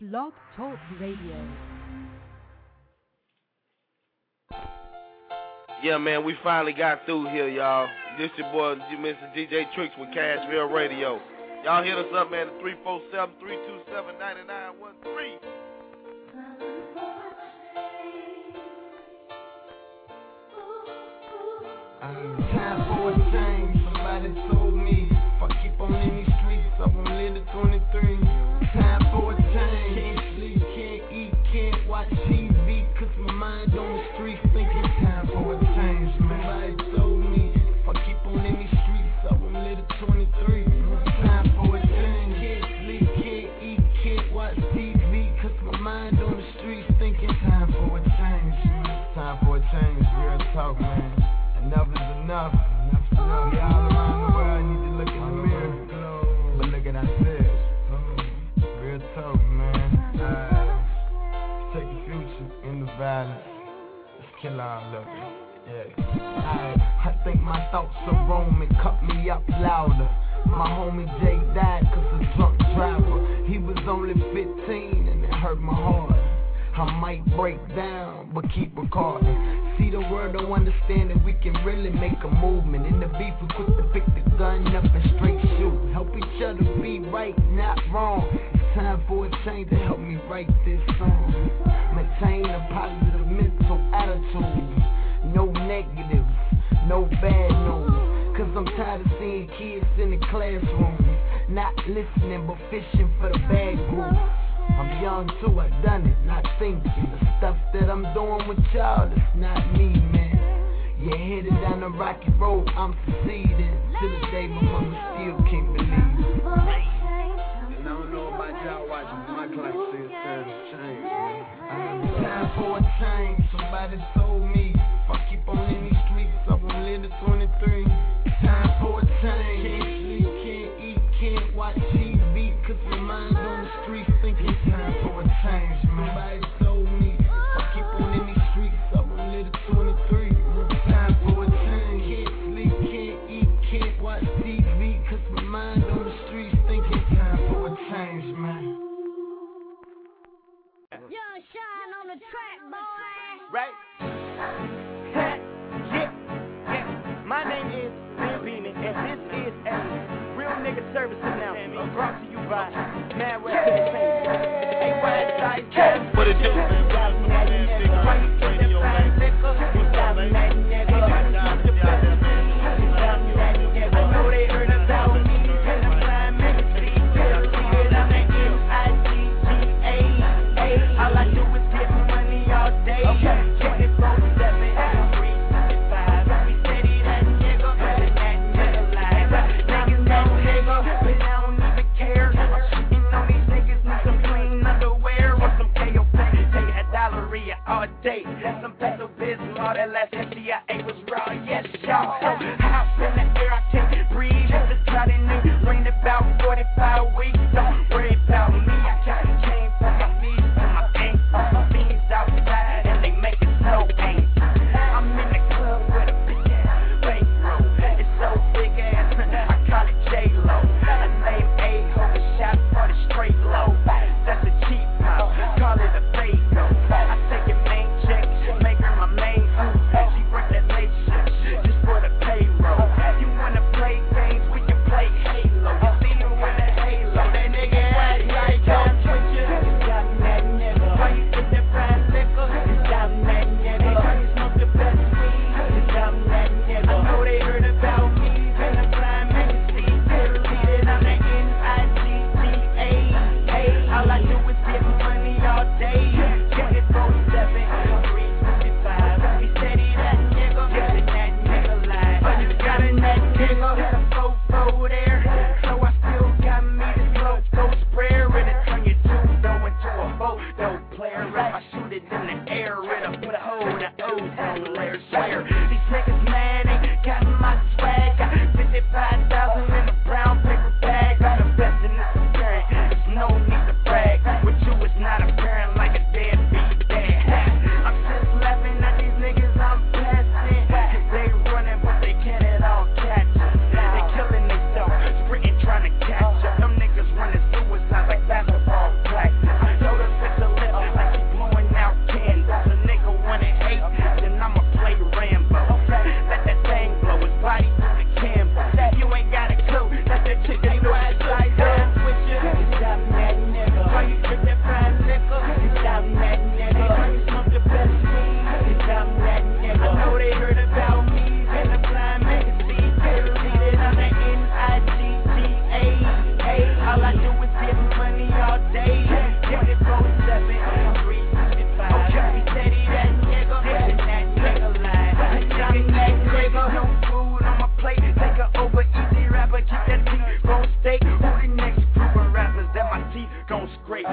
Blog Talk Radio. Yeah, man, we finally got through here, y'all. This your boy, Mr. DJ Tricks with Cashville Radio. Y'all hit us up, man, at 347-327-9913. Time for a change. Somebody told me if I keep on in these streets, I won't live to 23. Time for a change. Can't sleep, can't eat, can't watch TV, cause my mind on the streets thinking time for a change. Somebody told me if I keep on in these streets, I won't live to 23. Time for a change. Can't sleep, can't eat, can't watch TV, cause my mind on the streets thinking time for a change. Time for a change, real talk, man. Enough is enough. We all around the world need to look in the mirror, but look at ourselves. Real talk, man. Take the future in the violence. Let's kill all of it. Yeah. I think my thoughts are roaming, cut me up louder. My homie Jay died cause a drunk driver. He was only 15 and it hurt my heart. I might break down, but keep recording. See, the world don't understand that we can really make a movement. In the beef, we quick to pick the gun up and straight shoot. Help each other be right, not wrong. It's time for a change to help me write this song. Maintain a positive mental attitude. No negatives, no bad news. Cause I'm tired of seeing kids in the classroom not listening but fishing for the bad group. I'm young too, I done it, not thinking. The stuff that I'm doing with y'all, it's not me, man. Yeah, headed down the rocky road, I'm succeeding. To the day my mama still can't believe it. And I don't know about y'all watching, but my clock says time to change, man. Time for a change. Somebody told me if I keep on in these streets, I won't live to 23. Time for a change. Can't sleep, can't eat, can't watch TV, cause my mind on the streets thinking time for a change. Somebody told me if I keep on in these streets, I won't live to 23. Time for a change. Can't sleep, can't eat, can't watch TV, cause my mind on the streets thinking time for a change, man. Young Shine on the track, boy. Right? Yeah. My name is Ben Beeman, and this is a real nigga service announcement brought to you by Mad Rap Entertainment. Hey, Whiteside Jazz. What it do? I know they heard about me. All I do is get money all day. 24/7, every 365. We steady that nigga, that nigga life. Niggas no nigga, but I don't even care. I'm shitting on these niggas with some clean underwear or some KO. Take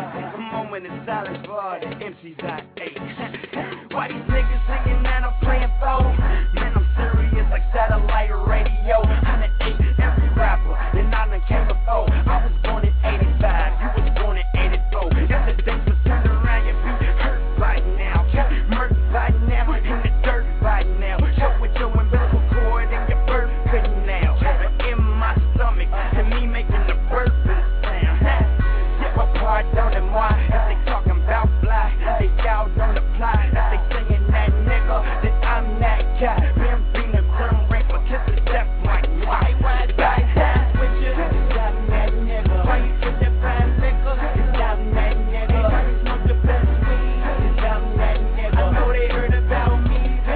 A moment of silence for all the MCs I ate. Why these niggas singing that I'm playing for? Man, I'm serious like satellite radio. 108 every rapper, and I done came before. I was born in 85, you was born in 84. Yesterday was turned around, you be hurt right now. Murked right now, in the dirt right now. Show with your umbilical cord and your birth couldn't now. But in my stomach, and me making the burping sound. Yeah, my part don't and why, if they talking about fly, they y'all don't apply. If they saying that nigga, then I'm that guy. Been being a grim raper, kiss the death like me. Why ride by that with you? Cause I'm that nigga. Why you kiss that fine nigga? Cause I'm that nigga. Why you smoke the best weed? Cause I'm that nigga. I know they heard about me.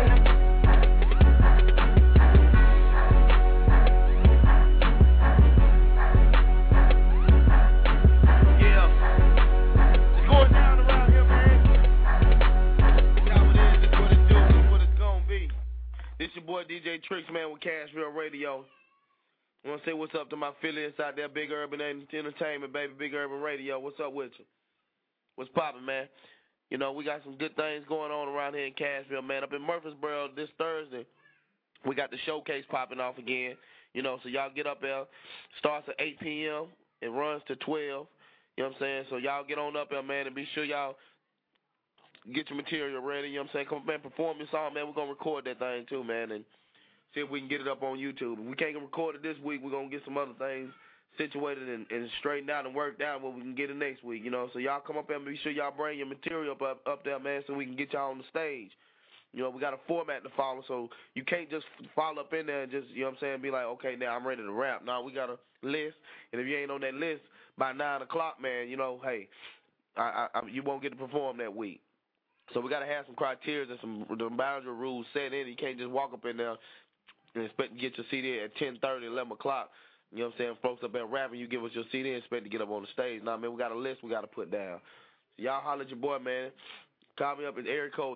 This your boy DJ Tricks, man, with Cashville Radio. I want to say what's up to my affiliates out there, Big Urban Entertainment, baby, Big Urban Radio. What's up with you? What's poppin', man? You know, we got some good things going on around here in Cashville, man. Up in Murfreesboro this Thursday, we got the showcase popping off again. You know, so y'all get up there. Starts at 8 p.m. It runs to 12. You know what I'm saying? So y'all get on up there, man, and be sure y'all get your material ready, you know what I'm saying? Come up and perform your song, man. We're going to record that thing too, man, and see if we can get it up on YouTube. If we can't record it this week, we're going to get some other things situated and straightened out and worked out where we can get it next week, you know? So y'all come up there and be sure y'all bring your material up there, man, so we can get y'all on the stage. You know, we got a format to follow, so you can't just follow up in there and just, you know what I'm saying, be like, okay, now I'm ready to rap. No, we got a list, and if you ain't on that list by 9 o'clock, man, you know, hey, you won't get to perform that week. So we got to have some criteria and some boundary rules set in. You can't just walk up in there and expect to get your CD at 10:30, 11 o'clock. You know what I'm saying? Folks up there rapping, you give us your CD and expect to get up on the stage. Now, man, we got a list we got to put down. So y'all holler at your boy, man. Call me up at area code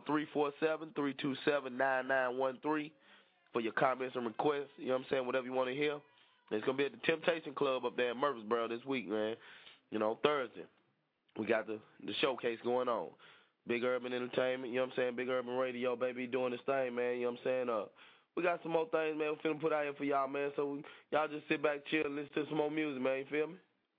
347-327-9913 for your comments and requests. You know what I'm saying? Whatever you want to hear. And it's going to be at the Temptation Club up there in Murfreesboro this week, man. You know, Thursday. We got the showcase going on. Big Urban Entertainment, you know what I'm saying? Big Urban Radio, baby, doing this thing, man, you know what I'm saying? We got some more things, man, we're finna put out here for y'all, man, so y'all just sit back, chill, and listen to some more music, man, you feel me?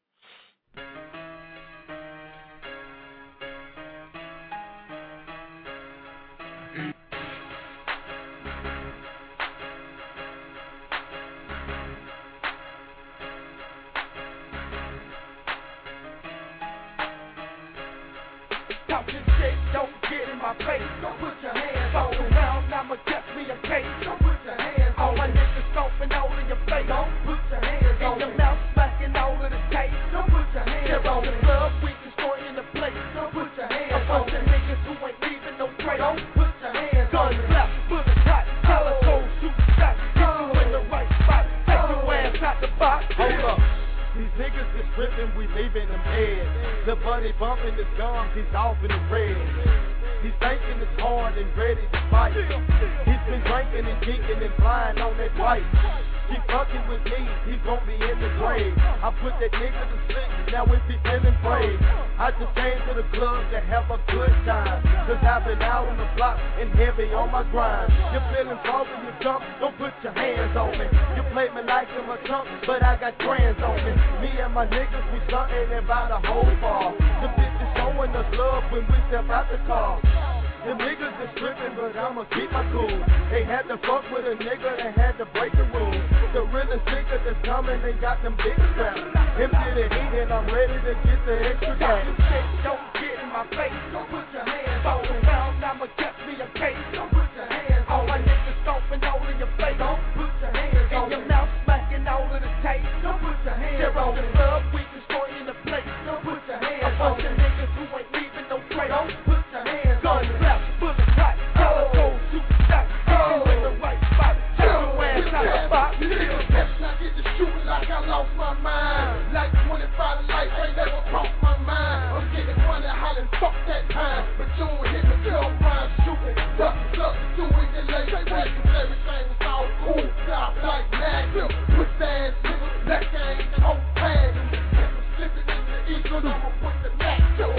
Talking shit, don't get in my face. Don't put your hands on around, I'ma catch me a case. Don't put your hands on my niggas stomping all in your face. Don't put your hands on your mouth, smacking all of the tape. Don't put your hands on the club, we destroying the place. Don't put your hands on the niggas who ain't leaving no trace. Don't put your hands on the clap, bullet hot, calico, shoot shot. Get you in the right spot, take your ass out the box. Hold up. These niggas is tripping, we leaving them dead. The buddy bumping his gums, he's off in the red. He's thinking it's hard and ready to fight. He's been drinking and geeking and flying on that white. Keep fucking with me, he gon' be in the grave. I put that nigga to sleep, now if he feeling brave. I just came to the club to have a good time. Cause I've been out on the block and heavy on my grind. You're feeling froggy, you jump, don't put your hands on me. You play me like I'm a chump, but I got grands on me. Me and my niggas, we stuntin' about a whole bar. The bitches showing us love when we step out the car. The niggas is trippin', but I'ma keep my cool. They had to fuck with a nigga and had to break the rules. The realest nigga that's coming, they got them big straps. Empty the heat and I'm ready to get the extra gas. Don't get in my face, don't put your hands on around, I'ma catch me a case. Don't put your hands on my niggas stomping all in your face. Don't put your hands on your mouth, smacking all of the tape. Don't put your hands on the club, we destroying the place. Don't put your hands on the niggas who ain't leaving no trace. Don't put your hands on the clap, bullet hot, calico, shoot shot. Get you in the right spot, take your ass out the box. I get to shooting like I lost my mind. Like 25 lights, ain't never crossed my mind. I'm getting money, hollering, fuck that time. But you don't hit me, you don't mind shooting. Duck, doing your legs, everything was all cool. Stop like mad, put the ass nigga, that gang, whole pad. Slipping in the eagle, I'ma put the neck to it.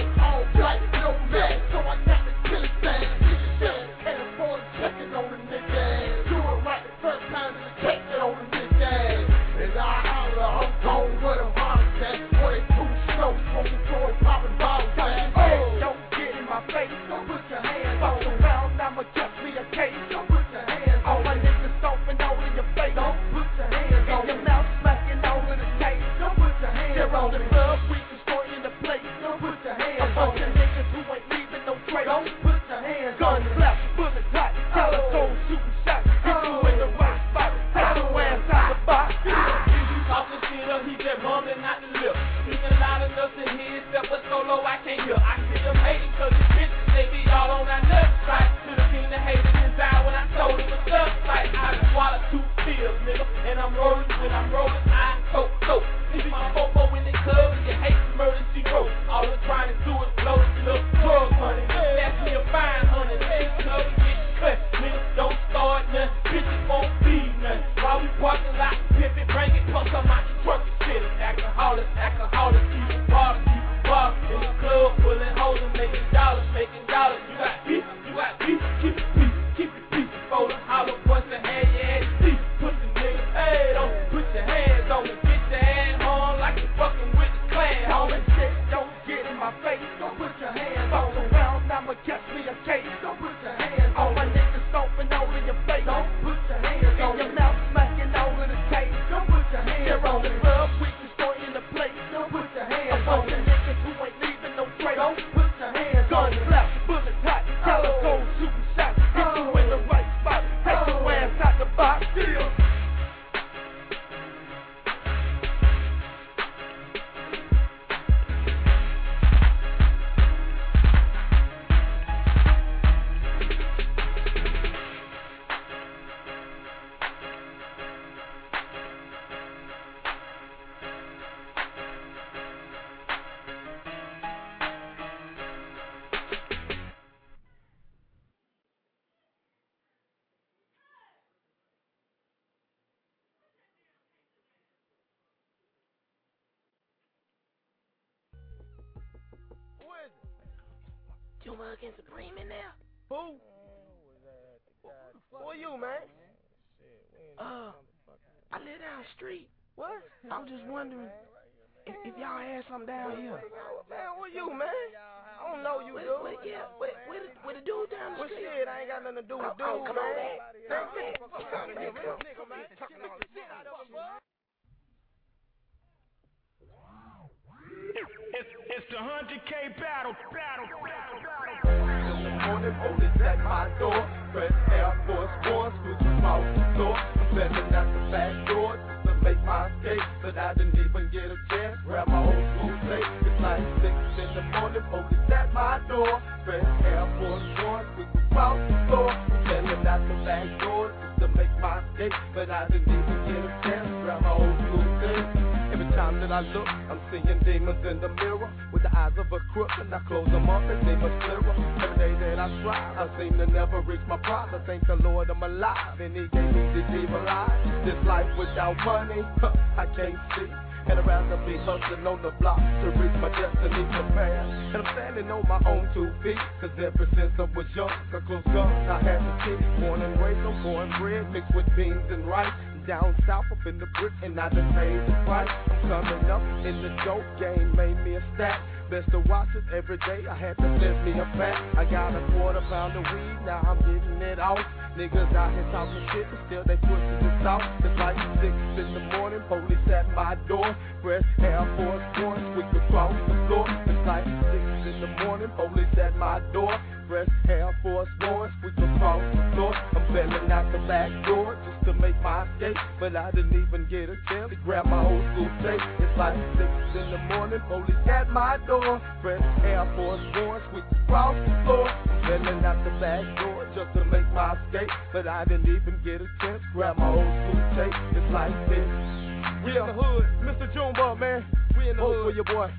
A bunch of niggas who ain't leaving no trace. Don't put your hands on the left, bullet tight, telephone shooting shots. Hit you in the right spot, take your ass out the box. You talking shit up, he just mumbling out the lip. Speaking loud enough to hear himself, but so low I can't hear. I see them hating cause the bitches, they be all on our nuts. Right to the king that hated and died when I told him what's up. Like I done swallowed 2 pills, nigga. And I'm rolling, when I'm rolling, I coke. If you my fofo in the club and you hate murder, she wrote. All we're trying to do is blow this little drug money. That's me a fine honey. This club get cut. Niggas don't start nothing. Bitches won't be nothing. While we parking lot, pimpin', bring it, pump some out the truck and shit. Alcoholics, keep it bar. In the club, pulling hoes and making dollars. You got beef, keep it peace. Before the hollow boys that had your ass deep. Put the niggas' head on, put your hands on it. Get your hand on like you fucking with the clan. Homie, shit, don't get in my face. Don't put your hands on around, I'ma catch me a case. Don't put your hands on my niggas stomping all in your face. Don't put your hands on your mouth smacking all in the case. Don't put your hands on the club, we can store in the place. Don't put your hands on the niggas who ain't leaving no trace. Don't put your hands on the left, bullet tight, telephone shooting shots. Hit you in the right spot, take your ass out the box. Still. You mugging Supreme in there? Who? Who are you, man? I live down the street. What? I'm just wondering if y'all had something down here. Man, who are you, man? I don't know you, dude. Where the dude down the Well, street? shit, I ain't got nothing to do with dude, come on, man. It's the 100K battle. In the morning, police at my door. Fresh Air Force Ones, scooting across the floor. I'm standing at the back door just to make my escape, but I didn't even get a chance. Grab my old school tape. It's like 6 in the morning, police at my door. Fresh Air Force Ones, scooting across the floor. I'm standing at the back door just to make my escape, but I didn't even get a chance. Grab my old school tape. Every time that I look, I'm seeing demons in the mirror with the eyes of a crook, and I close them up and they much clearer. Every day that I strive, I seem to never reach my promise. Thank the Lord I'm alive, and He gave me this evil life. This life without money, I can't see. And I'd rather be hustling on the block to reach my destiny prepared. And I'm standing on my own 2 feet, cause ever since I was young, a close gun, I had to see. Born and raised on cornbread mixed with beans and rice. Down south up in the brick, and I done paid the price. I'm coming up in the dope game, made me a stack. Best to watch it every day, I had to flip me a pack. I got a quarter pound of weed, now I'm getting it off. Niggas out here talking shit, but still they pushing this off. It's like 6 in the morning, police at my door. Fresh Air Force Ones, we could cross the floor. It's like 6 in the morning, police at my door. Fresh Air Force Ones, we could cross the floor. I'm bailing out the back door just to make my escape, but I didn't even get a chance to grab my old school tape. It's like 6 in the morning, police at my door. Fresh Air Force Ones, we could cross the floor. I'm bailing out the back door just to make my escape, but I didn't even get a chance to grab my old school tape. It's like this. We in the hood, Mr. Junebug, man. We in the hood for your boy.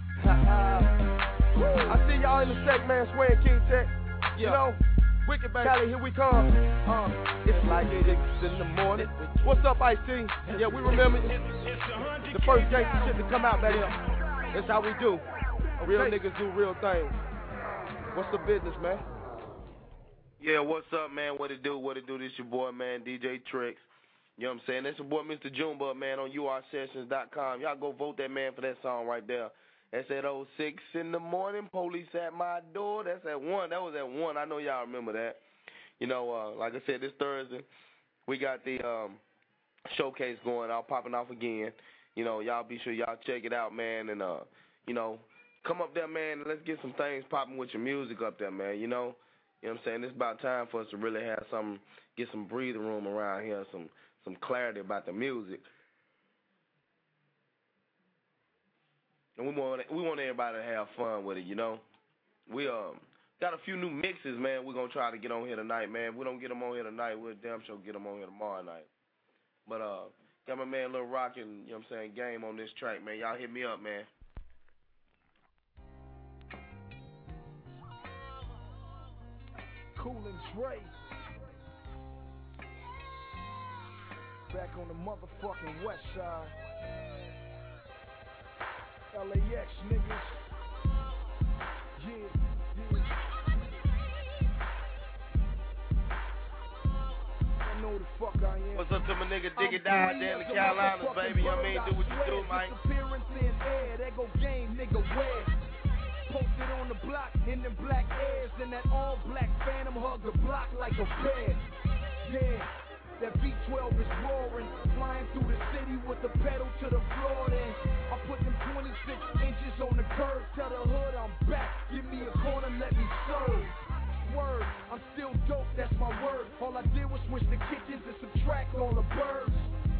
I see y'all in the sec, man, swearing King Tech. You know, Wicked baby. Cali, here we come. It's like 6 in the morning. What's up, Ice-T? Yeah, we remember the first gangster shit to come out back here. That's how we do. Real niggas do real things. What's the business, man? Yeah, what's up, man? What it do? This your boy, man, DJ Tricks. You know what I'm saying? That's your boy, Mr. Junebug, man, on ursessions.com. Y'all go vote that man for that song right there. That's at 6 in the morning, police at my door. That's at 1. That was at 1. I know y'all remember that. You know, like I said, this Thursday, we got the showcase going out, popping off again. You know, y'all be sure y'all check it out, man, and, you know, come up there, man, and let's get some things popping with your music up there, man, you know? You know what I'm saying? It's about time for us to really have get some breathing room around here, some clarity about the music. And we want everybody to have fun with it, you know? We got a few new mixes, man, we're going to try to get on here tonight, man. If we don't get them on here tonight, we'll damn sure get them on here tomorrow night. But got my man Lil Rock and, you know what I'm saying, Game on this track, man. Y'all hit me up, man. Cool and Dre. Back on the motherfucking west side. LAX niggas. Yeah. I know the fuck I am. What's up to my nigga Diggy Down there in the Carolinas, baby? You know what I mean? Do what you do, man. Disappearance in air, that go Game, nigga, where? Posted on the block in them black airs, and that all black Phantom hug the block like a bear. Yeah, that V12 is roaring, flying through the city with the pedal to the floor. Then I put them 26 inches on the curb, tell the hood I'm back, give me a corner, let me serve. Word, I'm still dope, that's my word. All I did was switch the kitchens and subtract all the birds.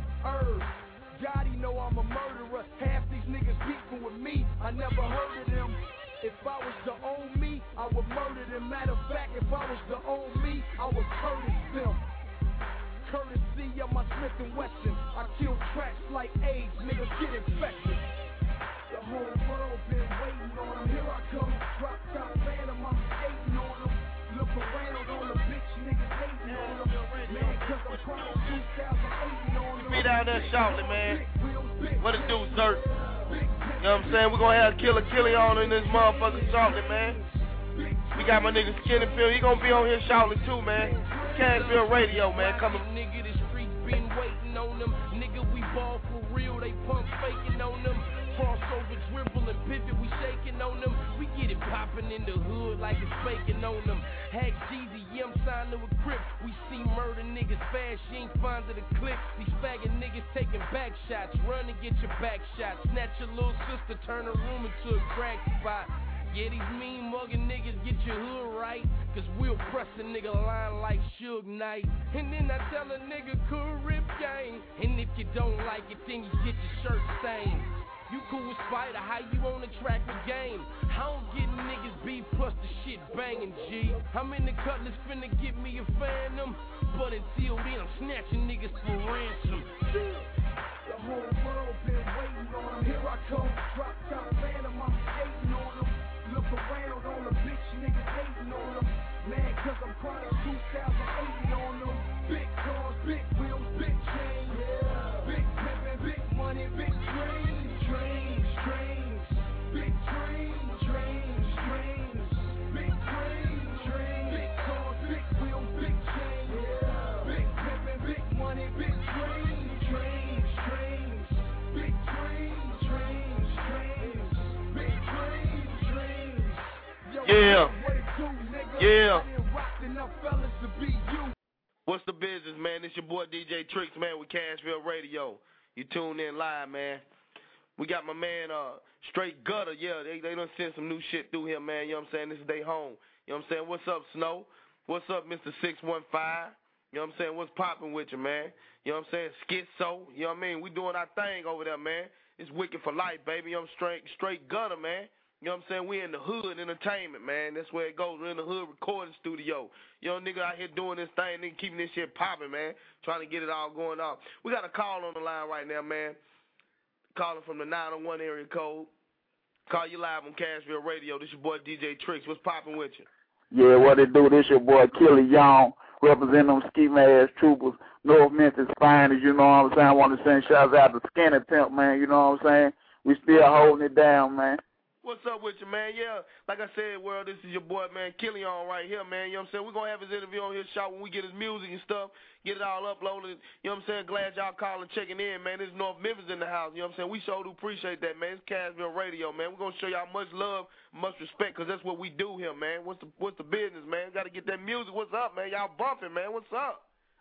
Gotti know I'm a murderer. Half these niggas beefing with me, I never heard of them. If I was to own me, I would murder them. Matter of fact, if I was to own me, I would Curtis them. Courtesy of my Smith & Wesson, I kill tracks like AIDS, niggas get infected. The whole world been waiting on them. Here I come, drop top Phantom, I'm skating on them. Look around on the bitch, niggas hating on them. Man, cause I'm crying 2008 on them. Be down there shortly, man. What it do, Zert? You know what I'm saying? We're going to have Killer Killy on in this motherfucker shortly, man. We got my nigga Skinny Phil. He going to be on here shortly, too, man. Cashville Radio, man. Coming. Nigga, the streets been waiting on them. Nigga, we ball for real. They pump faking on them. Crossover, dribble, and pivot, we shaking on them. We get it popping in the hood like it's faking on them. Hack Jeezy, yeah, I'm signed to a crib. We see murder niggas fast, she ain't fond of the clip. These faggot niggas taking back shots. Run and get your back shot. Snatch your little sister, turn her room into a crack spot. Yeah, these mean mugging niggas get your hood right, cause we'll press a nigga line like Suge Knight. And then I tell a nigga, cool rip gang. And if you don't like it, then you get your shirt stained. You cool with Spider, how you on the track with game? I don't get niggas B plus the shit banging, G. I'm in the Cutlass finna get me a Phantom, but until then I'm snatching niggas for ransom. The whole world been waiting on them. Here I come, drop top Phantom, I'm skating on them. Look around on the bitch, niggas hating on them. Man, cause I'm crying 2008 on them. Big cars, big wheels, big chains. Yeah. Big pimpin', big money, big trains. Trains, big trains, big trains, big cars, big wheels, big chains. Yeah. Big pimpin', big money, big trains, big trains, big trains. Yo, Yeah. what it do, nigga? Yeah. I didn't rock enough fellas to be you. What's the business, man? It's your boy DJ Tricks, man, with Cashville Radio. You tuned in live, man. We got my man, Straight Gutter. Yeah, they done send some new shit through here, man. You know what I'm saying? This is their home. You know what I'm saying? What's up, Snow? What's up, Mr. 615? You know what I'm saying? What's popping with you, man? You know what I'm saying? Schizo. You know what I mean? We doing our thing over there, man. It's wicked for life, baby. I'm straight Gutter, man. You know what I'm saying? We in the hood entertainment, man. That's where it goes. We're in the hood recording studio. You know, nigga out here doing this thing, nigga keeping this shit popping, man. Trying to get it all going on. We got a call on the line right now, man. Calling from the 901 area code. Call you live on Cashville Radio. This your boy DJ Tricks. What's popping with you? Yeah, what it do? This your boy Killy Young, representing them ski-ass troopers, North Memphis finest, you know what I'm saying? I want to send shouts out to Skinny Pimp, man, you know what I'm saying? We still holding it down, man. What's up with you, man? Yeah, like I said, world, this is your boy, man, Killy on right here, man. You know what I'm saying? We're going to have his interview on his show when we get his music and stuff, get it all uploaded. You know what I'm saying? Glad y'all calling, checking in, man. This is North Memphis in the house. You know what I'm saying? We sure do appreciate that, man. It's Cashville Radio, man. We're going to show y'all much love, much respect, because that's what we do here, man. What's the business, man? Got to get that music. What's up, man? Y'all bumping, man. What's up?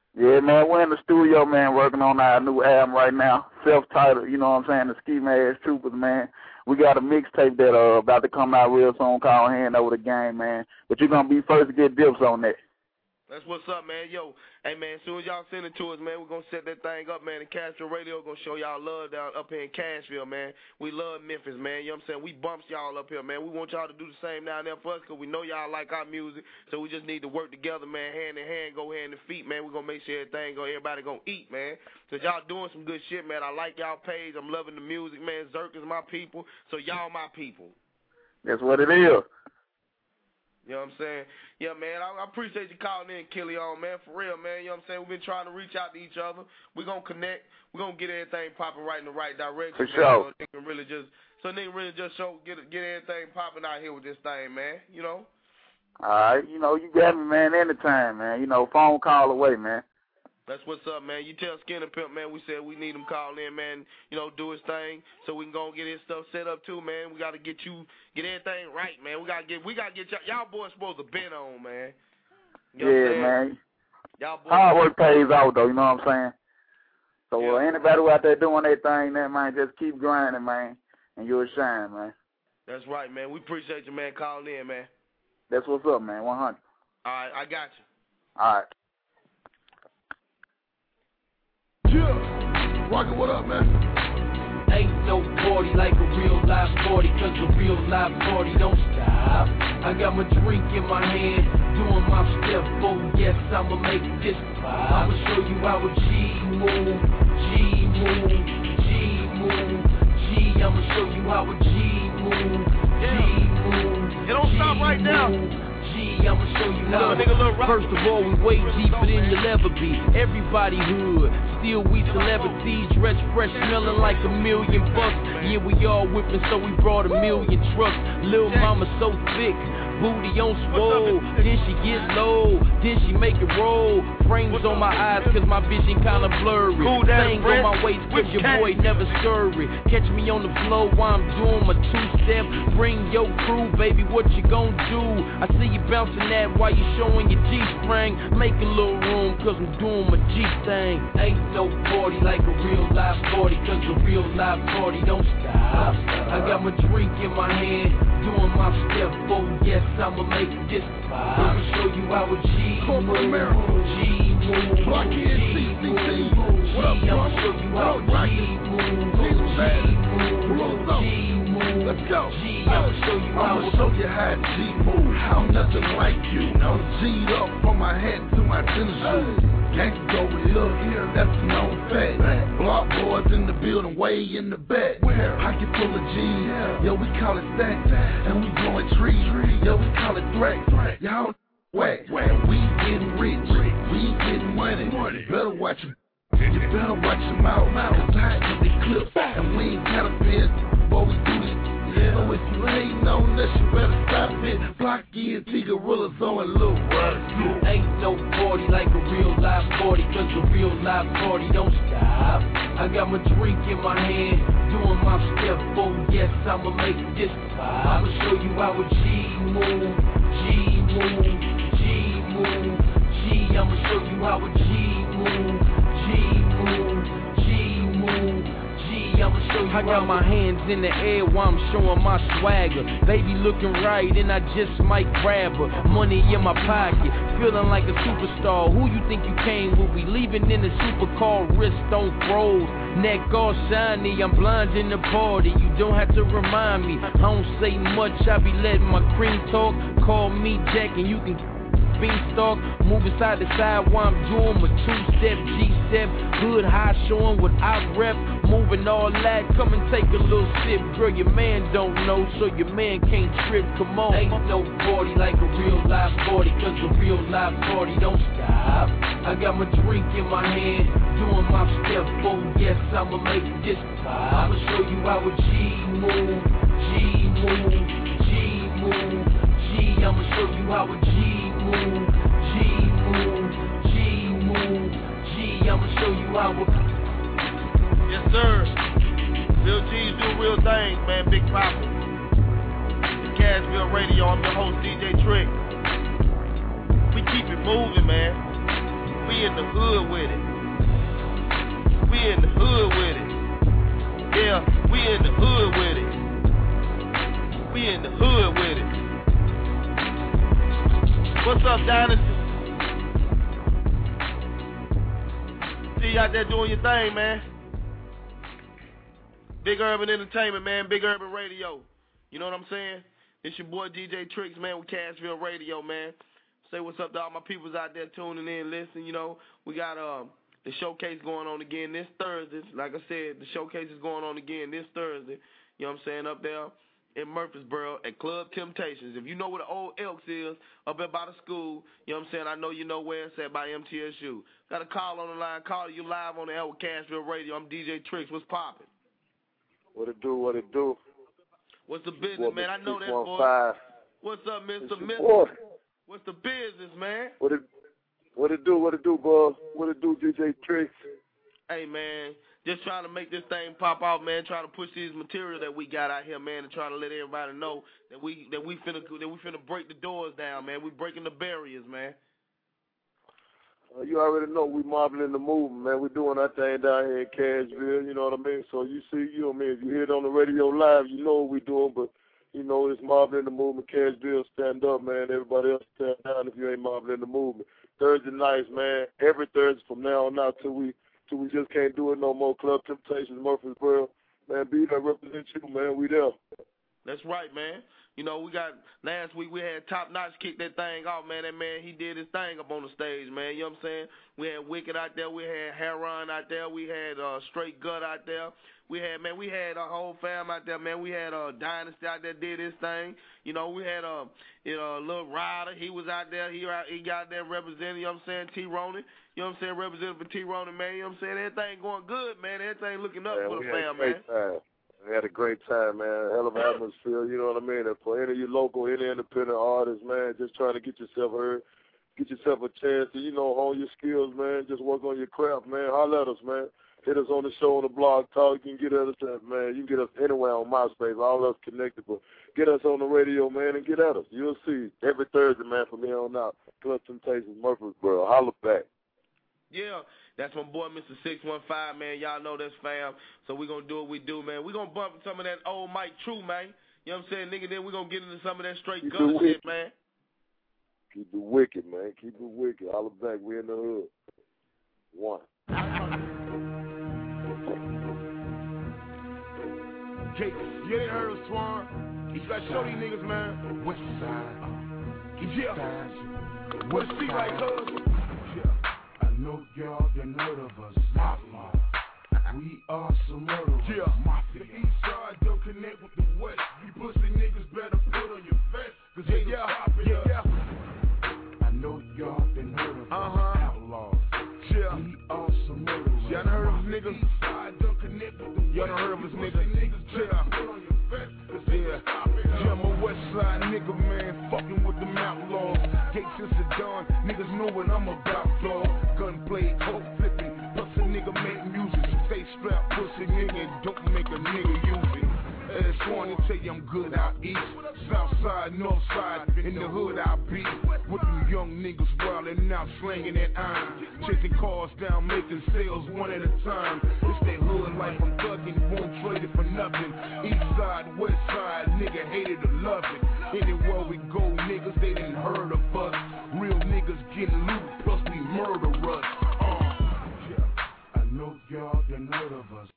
Yeah, man, we're in the studio, man, working on our new album right now, self-titled, you know what I'm saying, the Ski Mask Troopers, man. We got a mixtape that about to come out real soon called Hand Over the Game, man. But you're going to be first to get dips on that. That's what's up, man. Yo, hey, man, as soon as y'all send it to us, man, we're going to set that thing up, man. And Cashville Radio going to show y'all love down up here in Cashville, man. We love Memphis, man. You know what I'm saying? We bumps y'all up here, man. We want y'all to do the same down there for us because we know y'all like our music. So we just need to work together, man, hand in hand, go hand in feet, man. We're going to make sure everybody going to eat, man. Because y'all doing some good shit, man. I like y'all page. I'm loving the music, man. Zerk is my people, so y'all my people. That's what it is. You know what I'm saying? Yeah, man, I appreciate you calling in, Killion, man, for real, man. You know what I'm saying? We've been trying to reach out to each other. We're going to connect. We're going to get everything popping right in the right direction. For sure. So nigga really just get everything popping out here with this thing, man, you know? All right, you know, you got me, man, anytime, man. You know, phone call away, man. That's what's up, man. You tell Skinner Pimp, man, we said we need him call in, man, you know, do his thing so we can go and get his stuff set up too, man. We got to get everything right, man. We got to get y'all boys supposed to been on, man. You know yeah, man. Y'all boys hard work pays out, though, you know what I'm saying? So yeah. Anybody who out there doing their thing, man, just keep grinding, man, and you'll shine, man. That's right, man. We appreciate you, man, calling in, man. That's what's up, man, 100. All right, I got you. All right. Yeah, Rocket, what up, man? Ain't no party like a real live party, cause a real live party don't stop. I got my drink in my hand, doing my step, oh yes, I'ma make this pop. I'ma show you how a G move, G move, G move, G, I'ma show you how a G move, G move. It don't stop right now. I'ma show you how. First of all, we way deeper than you'll ever be. Everybody hood, still we celebrities, dressed fresh, smelling like $1 million bucks. Yeah, we all whipping, so we brought 1 million trucks. Lil' mama so thick, booty on swole. Then she get low, then she make it roll. Frames on my eyes, cause my vision kinda blurry. Thing on my waist, cause your boy never scurry. Catch me on the floor while I'm doing my two-step. Bring your crew, baby, what you gon' do? I see you bouncing that while you showing your G-string. Make a little room, cause I'm doing my G thing. Ain't no party like a real live party, cause a real live party don't stop. I got my drink in my hand, doing my step, oh yes, I'ma make this pop. I'ma show you how a G move, G move, Blocky and CCT. What up, I'ma show you how a G move, G move. Let's go. G, I'ma show you I'ma show you how G move. How nothing like you. I'm G'd up from my head to my tennis shoes. Gangsters over here, that's a known fact. Block boys in the building, way in the back. Pocket full of G's, yo, we call it stacks. And we blowing trees, yo, we call it threats. Y'all whack, we getting rich, we getting money. Better watch your, you better watch your mouth. Cause I hit the clips, and we ain't got a piss, but we do this. So if you ain't on this, you better stop it. Blocky and T Gorillas on a little run. Ain't no party like a real live party, cause a real live party don't stop. I got my drink in my hand, doing my step, oh yes, I'ma make this pop. I'ma show you how a G move, G move, G move, G, I'ma show you how a G move, G move, G move, G, I'ma show you. I got my hands in the air while I'm showing my swagger. Baby looking right and I just might grab her. Money in my pocket, feeling like a superstar. Who you think you came with? We leaving in the supercar, wrist on froze. Neck all shiny, I'm blind in the party. You don't have to remind me, I don't say much, I be letting my cream talk. Call me Jack and you can beanstalk, moving side to side while I'm doing my two-step, G-step, hood high showing what I rep, moving all that, come and take a little sip, girl, your man don't know, so your man can't trip, come on. Ain't no party like a real live party, cause a real live party don't stop. I got my drink in my hand, doing my step, oh yes, I'ma make this pop. I'ma show you how a G move, G move, G move, G, I'ma show you how a G move, G move, G move, G, I'ma show you how we. Yes, sir. Real G's do real things, man. Big Papa. Cashville Radio. I'm your host, DJ Trick. We keep it moving, man. We in the hood with it. We in the hood with it. Yeah, we in the hood with it. We in the hood with it. What's up, Dynasty? See you out there doing your thing, man. Big Urban Entertainment, man. Big Urban Radio. You know what I'm saying? It's your boy DJ Tricks, man, with Cashville Radio, man. Say what's up to all my peoples out there tuning in, listening. You know, we got the showcase going on again this Thursday. Like I said, the showcase is going on again this Thursday. You know what I'm saying? Up there in Murfreesboro at Club Temptations. If you know where the old Elks is, up there by the school, you know what I'm saying? I know you know where it's at, by MTSU. Got a call on the line. Call you live on the air with Cashville Radio. I'm DJ Tricks. What's poppin'? What it do? What it do? What's the business, man? I know that, boy. What's up, Mr. What's the business, man? What it do? What it do, boy? What it do, DJ Tricks? Hey, man, just trying to make this thing pop out, man. Trying to push these material that we got out here, man, and trying to let everybody know that we finna break the doors down, man. We breaking the barriers, man. You already know we mobbing in the movement, man. We doing our thing down here in Cashville, you know what I mean? So you see, you know what I mean? If you hear it on the radio live, you know what we doing, but, you know, it's mobbing in the movement. Cashville, stand up, man. Everybody else stand down if you ain't mobbing in the movement. Thursday nights, man, every Thursday from now on out till we just can't do it no more. Club Temptations, Murfreesboro. Man, be there, represent you, man. We there. That's right, man. You know, we got, last week we had Top Notch kick that thing off, man. That man, he did his thing up on the stage, man. You know what I'm saying? We had Wicked out there. We had Heron out there. We had Straight Gut out there. We had our whole fam out there, man. We had Dynasty out there, did his thing. You know, we had Lil Ryder. He was out there. He got there representing, you know what I'm saying, T-Ronin. You know what I'm saying, representing for T-Ronin, man. You know what I'm saying? Everything going good, man. Everything looking up for the fam, man. We had a great time, man. Hell of an atmosphere, you know what I mean? And for any of you local, any independent artists, man, just trying to get yourself heard, get yourself a chance to, you know, hone your skills, man. Just work on your craft, man. Holler at us, man. Hit us on the show, on the blog talk. You can get us, man. You can get us anywhere on MySpace. All of us connected, but get us on the radio, man, and get at us. You'll see every Thursday, man, from here on out. Club Temptations, Murfreesboro. Holler back. Yeah. That's my boy, Mr. 615, man. Y'all know that's fam. So we going to do what we do, man. we going to bump some of that old Mike True, man. You know what I'm saying, nigga? Then we going to get into some of that straight gun shit, man. Keep it wicked, man. Keep it wicked. Holler back. We in the hood. One. Okay, you ain't heard of Swan. You gotta show these niggas, man. West side. Yeah. What's it like, cuz? No, y'all done heard of us. Outlaw. We are some murderers. Yeah. Mafia. The east side don't connect with the west. You pussy niggas better put on your vest. Cause they stopping us. I know y'all done heard of us. Outlaws. Yeah. We are some murderers. Y'all done heard of us niggas? The east side don't connect with the west. Y'all done heard of us niggas? Put on your vest. Cause they stopping us. Yeah, I'm a west side nigga, man. Fucking with them outlaws. Gates is the dawn. Niggas know what I'm about, dog. Gunplay, coke flipping, plus a nigga make music. Stay strapped, pussy nigga, don't make a nigga use it. As Swan tell you I'm good out east, south side, north side, in the hood I be. With them young niggas wildin' out, slanging that iron, chasing cars down, making sales one at a time. It's that hood life, I'm thugging, won't trade it for nothing. East side, west side, nigga hate it or love it. Anywhere we go, niggas they done heard of us. Real niggas getting loot, plus we murder us. I know y'all done heard of us.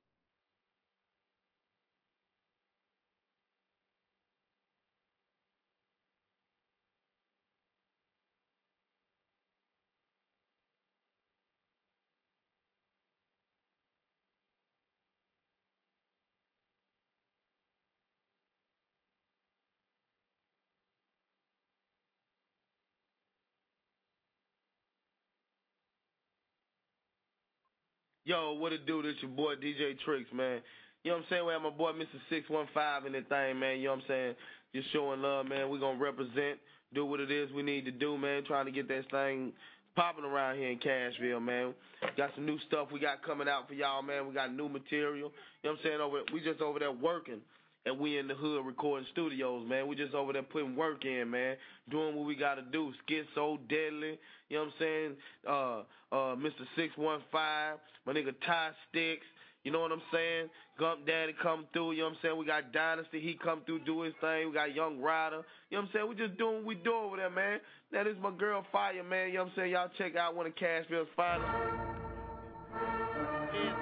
Yo, what it do? This your boy DJ Tricks, man. You know what I'm saying? We have my boy Mr. 615 in that thing, man. You know what I'm saying? Just showing love, man. We're going to represent, do what it is we need to do, man. Trying to get that thing popping around here in Cashville, man. Got some new stuff we got coming out for y'all, man. We got new material. You know what I'm saying? We just over there working. and we in the hood recording studios, man. We just over there putting work in, man. Doing what we got to do. Skit So Deadly, you know what I'm saying? Mr. 615, my nigga Ty Sticks, you know what I'm saying? Gump Daddy come through, you know what I'm saying? We got Dynasty, he come through, do his thing. We got Young Rider, you know what I'm saying? We just doing what we do over there, man. That is my girl Fire, man, you know what I'm saying? Y'all check out one of Cashville's finest. Yeah.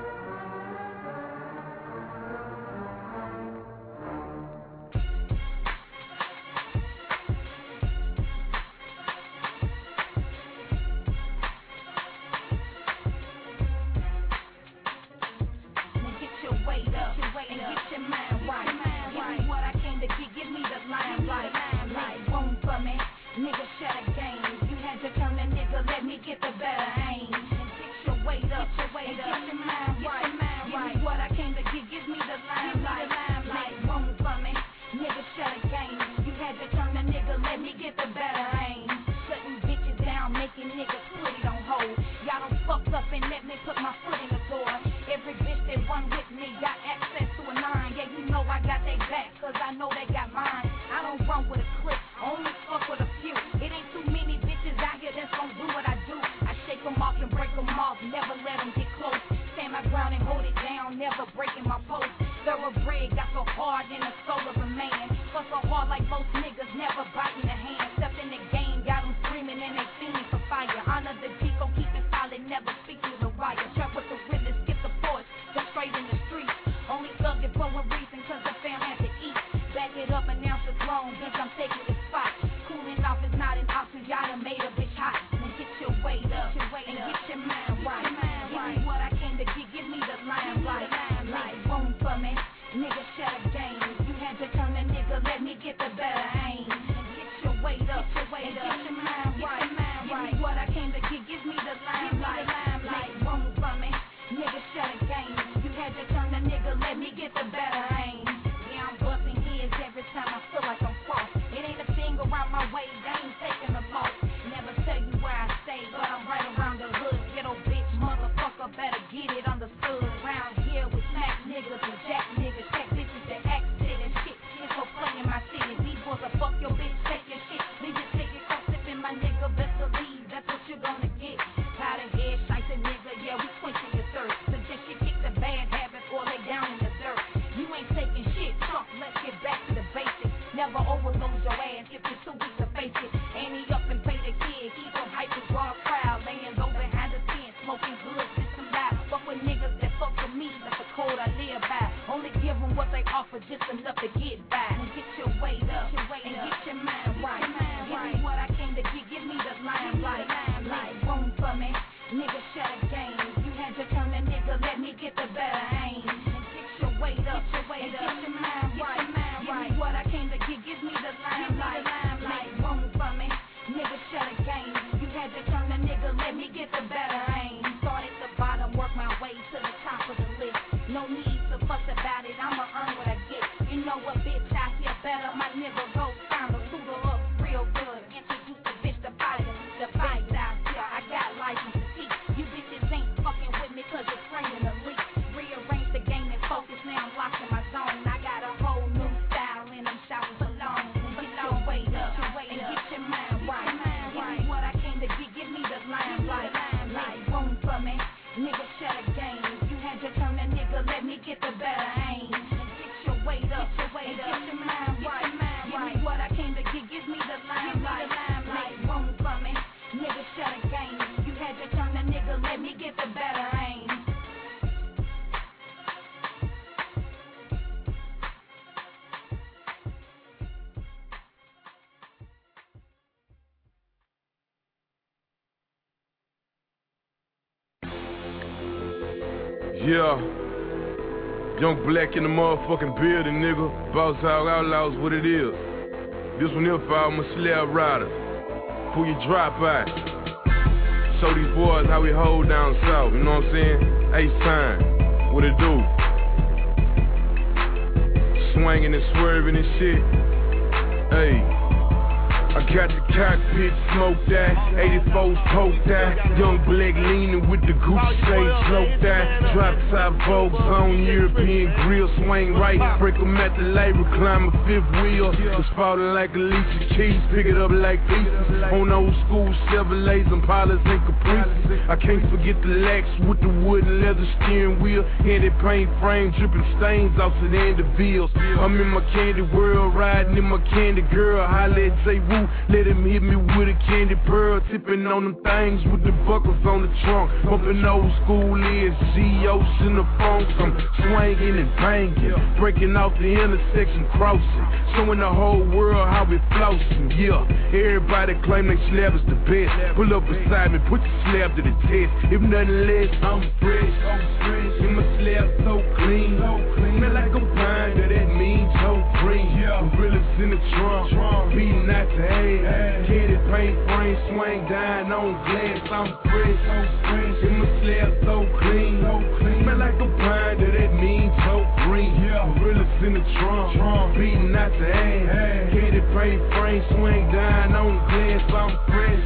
Nigga, shut a game. You had to turn the nigga, let me get the better aim. And get your weight up, and get your mind right. Give me what I came to get, give me the limelight. Make room for me. Nigga, shut a game. You had to turn the nigga, let me get the better aim. Shutting bitches down, making niggas put it on hold. Y'all done fucked up and let me put my foot in the door. Every bitch that run with me got access to a 9. Yeah, you know I got they back, cause I know they got mine. I don't run with a clip, only fuck with a few. It ain't too many bitches out here that's gon' do what I do. I shake them off and break them off, never let them get close. Stand my ground and hold it down, never breaking my post. Thoroughbred got so hard in the soul of a man. Fuck so hard like most niggas, never biting the hand. Step in the game, got them screaming and they fiending for fire. Honor the G, gon' keep it solid, never speak through the wire. Trap with the realest, skip the porch, go straight in the streets. Only thug it for a reason, cause the fam had to eat. Back it up and now it's grown, bitch, I'm taking the spot. Cooling off is not an option, y'all done made a bitch hot. And get your weight up, and get your mind right. Give me what I came to get, give me the limelight. Make room for me, nigga, shut a game. You had to turn the nigga, let me get the better aim. And get your weight up, and get your mind right. Give me what I came to get, give me the limelight. Make room for me, nigga, shut a game. You had to turn the nigga, let me get the better aim. Yeah, I'm busting heads every time I feel like I'm crossed. It ain't a thing around my way, they ain't taking the loss. Never tell you where I stay, but I'm right around the hood. Ghetto bitch, motherfucker, better get it understood. Round here with smack niggas and jack niggas, check bitches that accident and shit. It's for play in my city. These boys will fuck your bitch, take your shit. Leave it, take it, come sippin' my nigga, best believe that's what you're gonna get. Tired of head, shites and nigga, yeah, we quenching your thirst. Suggest you kick the bad habits or lay down in the dirt. You ain't taking shit, Trump, let's get back to the basics. Never overload your ass if you're too weak to face it. Ante up and pay the kid, keep them hype and draw a crowd. Laying low behind the scenes, smoking good, system loud. Fuck with niggas that fuck with me, that's the code I live by. Only give them what they offer, just enough to get by. And get your weight up, and get your mind right. Give me what I came to get, give me the limelight. Make room for me, nigga, shut a game. You had to turn the nigga, let me get the better aim. And get your weight up, and get your mind right. Give me what I came to get, give me the limelight. Make room for me, nigga, shut a game. You had to turn the nigga, let me get the better aim. Start at the bottom, work my way to the top of the list. No need to fuss about it, I'ma earn what I get. You know what, bitch, I hear better. My nigga go sound a suitor up real good. Introduce the bitch to fire. The fight out here, I got license to teach. You bitches ain't fucking with me cause you're screaming the leak. Rearrange the game and focus, now I'm locked in my zone. I got a whole new style and I'm shouting alone. Get your weight up, and get your mind right. Give me what I came to get, give me the limelight. Make room for me, nigga, shut a game. You had to turn the nigga, let me get the better aim. And get your weight up, and get your mind right. Give me what I came to get, give me the limelight. Make room for me, nigga, shut a game. You had to turn the nigga, let me get the better aim. Yeah, Young Black in the motherfucking building, nigga. Boss Hog Outlaws, what it is. This one here for all my slab riders. Who you drop by. Show these boys how we hold down south, you know what I'm saying? H-time, what it do? Swinging and swerving and shit. Hey, I got the cockpit smoked out, 84's poked out. Young black leaning with the Gucci shade sloped out. Drop top Vogue zone, European grill, swing right. Break 'em at the light, recline a fifth wheel. It's falling like Alicia Keys, pick it up like pieces. On old school Chevrolets, Impalas and Caprices. I can't forget the Lax with the wood and leather steering wheel. Handed paint frame, dripping stains off the end of wheels. I'm in my candy world, riding in my candy girl. Holla at J. Woo, let him hit me with a candy pearl. Tipping on them things with the buckles on the trunk. Bumping old school is G.O.'s in the funk. I'm swinging and banging, breaking off the intersection, crossing, showing the whole world how we flossing. Yeah, everybody claim they slab is the best. Pull up beside me, put the slab to the test. If nothing less, I'm fresh, and my slab so clean. Smell like a binder, that means so green. Gorillas in the trunk, beating out the hay. Candy paint frame, swing down on glass. I'm fresh, and my slab so clean. Smell like a binder, that means so green. Gorillas in the trunk, beating out the hay. Candy paint frame, swing down on glass. I'm fresh.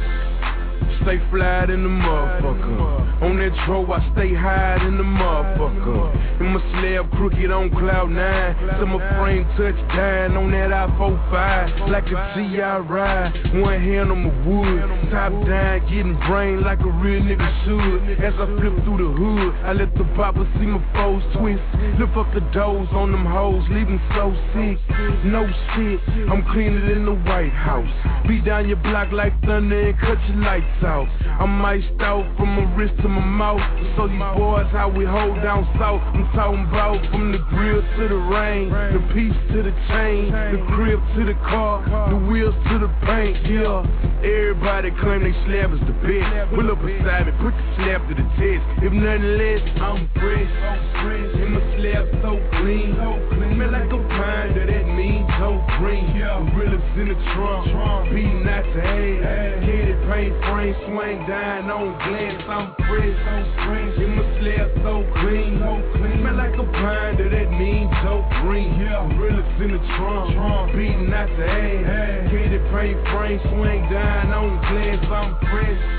Stay fly in the motherfucker. On that tro, I stay high in the motherfucker. And my slab crooked on cloud 9. Till my frame touch down on that I-45. Like a G I ride, one hand on my wood. Top down, getting brain like a real nigga should. As I flip through the hood, I let the papa see my foes twist. Lift up the doors on them hoes, leave them so sick. No shit, I'm cleaner than the White House. Beat down your block like thunder and cut your lights out. I'm iced out from my wrist to my mouth. So you boys how we hold down south. I'm talking about from the grill to the rain, the piece to the chain, the crib to the car, the wheels to the paint. Yeah, everybody claim they slab is the best. Pull up beside me, put the slab to the test. If nothing less, I'm fresh, and my slab so clean. Smell like a binder, that means so green. Gorillas in the trunk, beating out the hay. Candy paint frame, swing down on glass. I'm fresh, and my slab so clean. Smell like a binder, that means so green. Gorillas in the trunk, beating out the hay. Candy paint frame, swing down on glass. I'm fresh.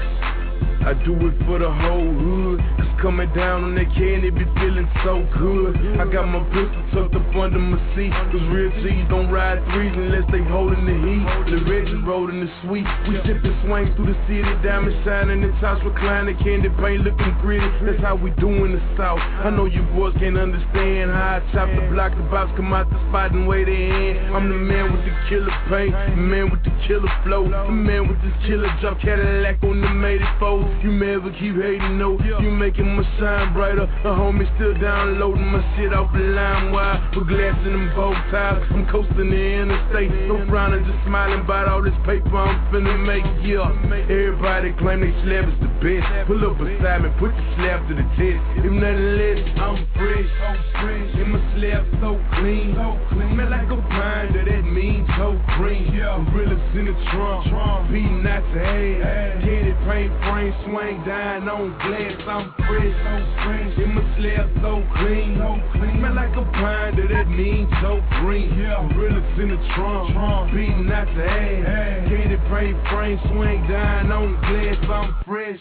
I do it for the whole hood, cause coming down on that candy be feeling so good. I got my pistol tucked up under my seat, cause real G's don't ride threes unless they holding the heat. The Reggie rolling the sweet, we sip and swing through the city, diamond shining, the tops reclining, candy paint looking pretty. That's how we do in the South. I know you boys can't understand how I chop the block, the box come out the spot and wait they in. I'm the man with the killer paint, the man with the killer flow, the man with this killer drop Cadillac on the 84. You may ever keep hating, no, you making my shine brighter. The homie still downloading my shit off the line wide. With glass in them bow ties, I'm coasting the interstate. No frowning, just smiling about all this paper I'm finna make. Yeah, everybody claim they slab is the best. Pull up beside me, put the slab to the test. If nothing less, I'm fresh, and my slab so clean. Smell like a binder, that means so green. Gorillas in the trunk, beating out the hay. Candy paint frame, swing down on glass. I'm fresh, and my slab so clean. Smell like a binder, that means so green. Gorillas in the trunk, beating out the hay. Candy paint frame, swing down on glass. I'm fresh.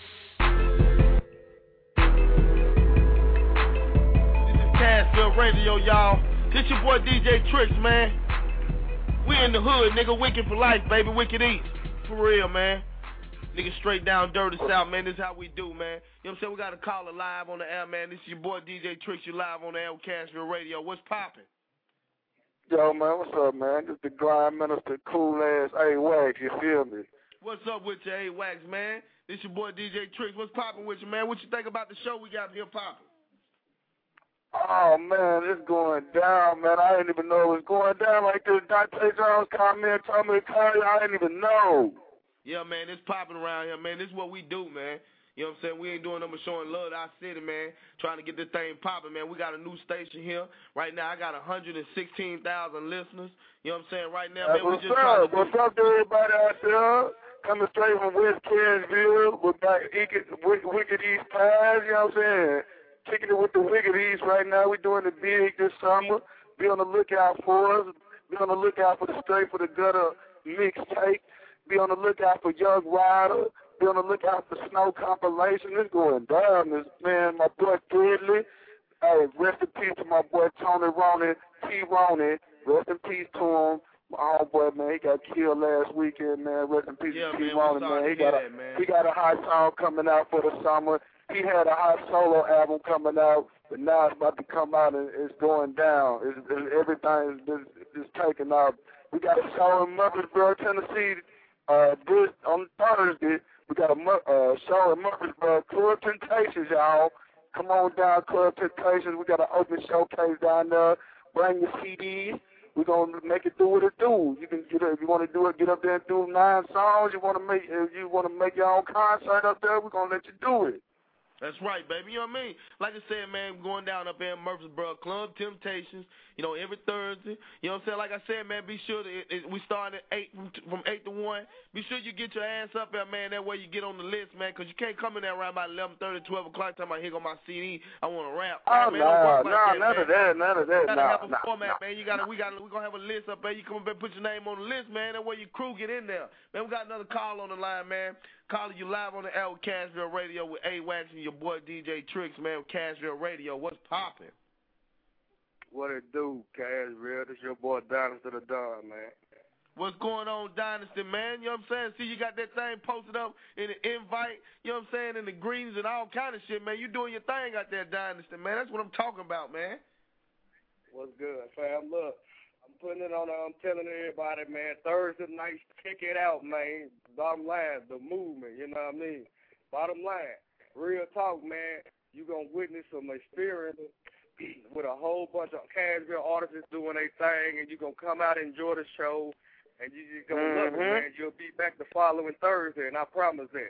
This is Cashville Radio, y'all. This your boy DJ Tricks, man. We in the hood, nigga. Wicked for life, baby. Wicked East. For real, man. Nigga straight down dirty south, man. This is how we do, man. You know what I'm saying? We got a caller live on the air, man. This is your boy DJ Tricks. You live on the air with Cashville Radio. What's poppin'? Yo, man, what's up, man? Just the grind minister, cool ass A-Wax, you feel me? What's up with you, A-Wax, man? This your boy DJ Tricks. What's poppin' with you, man? What you think about the show we got here poppin'? Oh, man, it's going down, man. I didn't even know it was going down like this. Dante Jones called me and told me to call you. I didn't even know. Yeah, man, it's popping around here, man. This is what we do, man. You know what I'm saying? We ain't doing nothing but showing love to our city, man. Trying to get this thing popping, man. We got a new station here. Right now, I got 116,000 listeners. You know what I'm saying? Right now, man, we just trying to do. What's up to everybody out there? Coming straight from West Cairnsville with Wicked East Pies, you know what I'm saying? Kicking it with the Wicked East right now. We're doing it big this summer. Be on the lookout for us. Be on the lookout for the Straight for the Gutter mixtape. Be on the lookout for Young Rider. Be on the lookout for Snow Compilation. It's going down. This man, my boy Deadly. Hey, rest in peace to my boy Tony Ronan, T. Ronan. Rest in peace to him. My homeboy, man, he got killed last weekend, man. Rest in peace to T. Ronan, man. He got a hot song coming out for the summer. He had a hot solo album coming out, but now it's about to come out and it's going down. Everything is taken off. We got a show in Murfreesboro, Tennessee, this on Thursday. We got a show in Murfreesboro, Club Temptations, y'all. Come on down, Club Temptations. We got an open showcase down there. Bring your CDs. We're gonna make it do what it do. You can if you want to do it, get up there and do 9 songs. If you want to make your own concert up there, we're gonna let you do it. That's right, baby. You know what I mean? Like I said, man, going down up there in Murfreesboro, Club Temptations, every Thursday. You know what I'm saying? Like I said, man, be sure we start at 8 from 8 to 1. Be sure you get your ass up there, man. That way you get on the list, man, because you can't come in there around about 11:30, 12 o'clock time I hit on my CD. I want to rap. Oh, man, none of that. You gotta have a format, man. We're gonna have a list up there. You come up there, put your name on the list, man. That way your crew get in there. Man, we got another call on the line, man. Calling you live on the L Cashville Radio with A-Wax and your boy DJ Tricks, man, with Cashville Radio. What's poppin'? What it do, Cashville? This your boy Dynasty the Don, man. What's going on, Dynasty, man? You know what I'm saying? See, you got that thing posted up in the invite, you know what I'm saying, in the greens and all kind of shit, man. You doing your thing out there, Dynasty, man. That's what I'm talking about, man. What's good, fam? Look, I'm putting it on, I'm telling everybody, man, Thursday night, check it out, man. Bottom line, the movement, you know what I mean? Bottom line, real talk, man, you going to witness some experience with a whole bunch of Cashville artists doing their thing, and you're going to come out and enjoy the show, and you're just going to love it, man. You'll be back the following Thursday, and I promise that.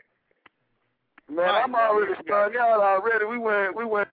Man, right, I'm already strung out already. We went.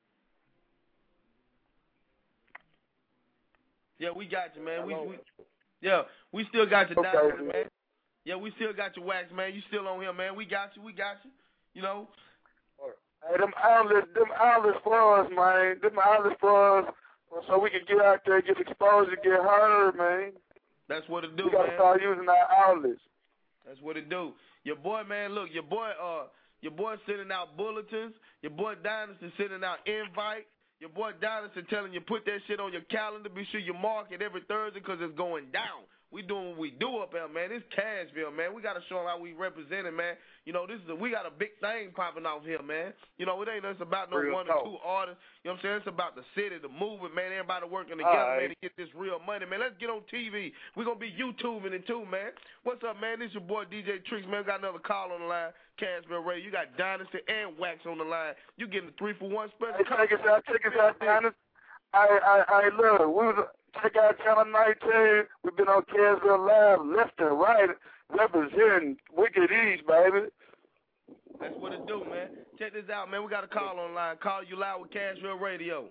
Yeah, we got you, man. We still got you, Dynasty, man. Yeah, we still got your Wax, man. You still on here, man. We got you. You know. Hey, them outlets for us, man. Them outlets for us, so we can get out there, get exposed, and get heard, man. That's what it do, man. We gotta start using our outlets. That's what it do. Your boy, man. Look, your boy sending out bulletins. Your boy Dynasty sending out invite. Your boy Dynasty telling you put that shit on your calendar. Be sure you mark it every Thursday because it's going down. We doing what we do up there, man. It's Cashville, man. We got to show them how we represent it, man. We got a big thing popping off here, man. It ain't just about no one or two artists. You know what I'm saying? It's about the city, the movement, man. Everybody working together, man, to get this real money, man. Let's get on TV. We're going to be YouTubing it, too, man. What's up, man? This your boy, DJ Tricks, man. We got another call on the line. Cashville Radio. You got Dynasty and Wax on the line. You getting a 3-for-1 special. Check us out, Dynasty. I look, check out Channel 19. We've been on Cashville Live, left and right, representing Wicked East, baby. That's what it do, man. Check this out, man. We got a call online. Call you live with Cashville Radio.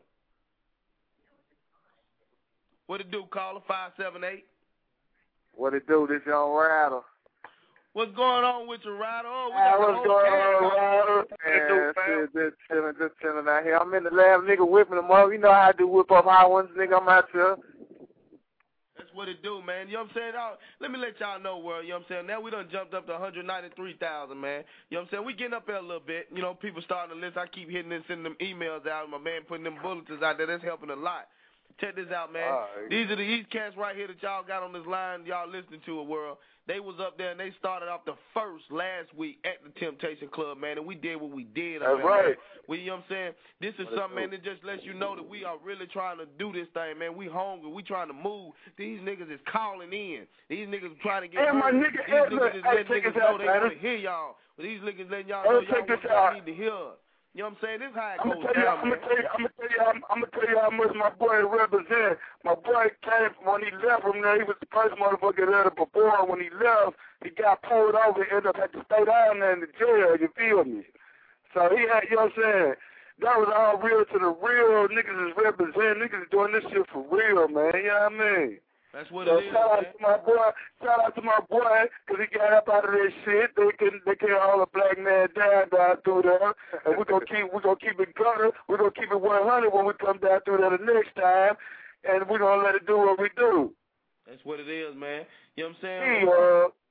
What it do, caller? 578. What it do? This young Rider. What's going on with you, Rider? What's going on, Rider? Just chilling out here. I'm in the lab, nigga, whipping them up. You know how I do whip up high ones, nigga. I'm out here. That's what it do, man. You know what I'm saying? Let me let y'all know, world. You know what I'm saying? Now we done jumped up to 193,000, man. You know what I'm saying? We getting up there a little bit. People starting to listen. I keep hitting and sending them emails out. My man putting them bulletins out there. That's helping a lot. Check this out, man. These are the East Cats right here that y'all got on this line. Y'all listening to a world. They was up there and they started off the first last week at the Temptation Club, man, and we did what we did. That's right. You know what I'm saying? This is something, man, that just lets you know that we are really trying to do this thing, man. We hungry. We trying to move. These niggas is calling in. These niggas trying to get my nigga, these niggas is letting niggas know they want to hear y'all. But these niggas letting y'all know y'all need to hear us. You know what I'm saying? This is how it goes down, I'm gonna tell you how much my boy represents. My boy came when he left from there. He was the first motherfucker there to perform. When he left, he got pulled over and ended up at the stay down there in the jail. You feel me? So he had, you know what I'm saying? That was all real to the real. Niggas is representing. Niggas is doing this shit for real, man. You know what I mean? That's what it is, shout out to my boy, because he got up out of that shit. They can't hold a black man down through there. And we're gonna keep it gutter. We're gonna keep it 100 when we come down through there the next time. And we're gonna let it do what we do. That's what it is, man. You know what I'm saying?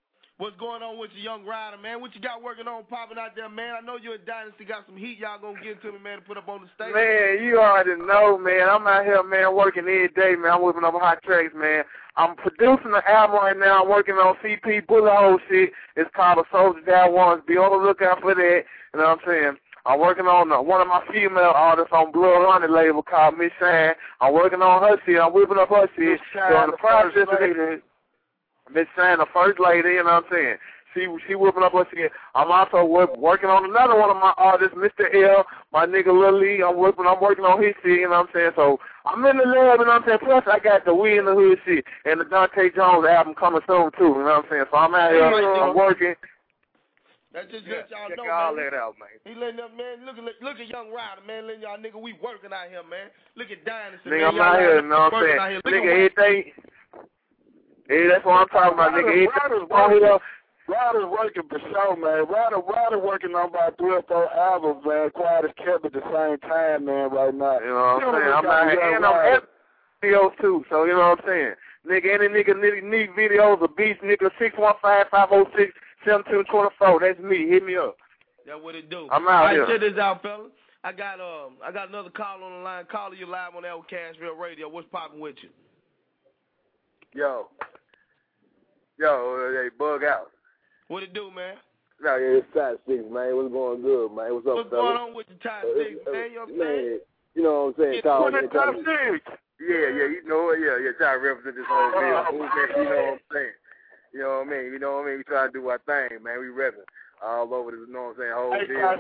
What's going on with you, Young Rider, man? What you got working on, popping out there, man? I know you and Dynasty got some heat y'all gonna get to me, man, to put up on the stage. Man, you already know, man. I'm out here, man, working every day, man. I'm whipping up hot tracks, man. I'm producing an album right now. I'm working on CP Bullet Hole shit. It's called A Soldier That Wants. Be on the lookout for that. You know what I'm saying? I'm working on one of my female artists on Blood Honey label called Miss Shine. I'm working on her shit. I'm whipping up her shit. So in the process of it, Miss Shine, the first lady, you know what I'm saying? She whipping up her shit. I'm also working on another one of my artists, Mr. L, my nigga Lil Lee. I'm working on his shit, you know what I'm saying? So I'm in the lab, you know what I'm saying? Plus I got the We in the Hood shit and the Dante Jones album coming soon too, you know what I'm saying? So I'm out here, I'm working. That just let y'all know, all man. That out, man. He letting up, man. Look at Young Rider, man. Letting y'all nigga, we working out here, man. Look at Dynasty, nigga, man. I'm out here, you know what I'm saying? Nigga, everything. Yeah, that's what I'm talking about, nigga. Ryder's working for sure, man. Ryder working on about 3 or 4 albums, man. Quiet as kept at the same time, man, right now. You know what I'm saying? I'm out here, and I'm at videos too, so you know what I'm saying? Nigga, any nigga need videos of beats, nigga, 615-506-7224. That's me. Hit me up. That's what it do. I'm out here. Check this out, fellas. I got another call on the line. Calling you live on El Cashville Radio. What's popping with you? Yo, hey, Bug Out. What it do, man? No, yeah, it's Top 6, man. What's going good, man? What's up, What's going on with the Top 6, man? You know what I'm saying? You know what I'm saying? Top 6. Yeah, you know it. Yeah, try to represent this whole deal. You know what I'm saying? You know what I mean? We try to do our thing, man. We repping all over this, you know what I'm saying, whole deal.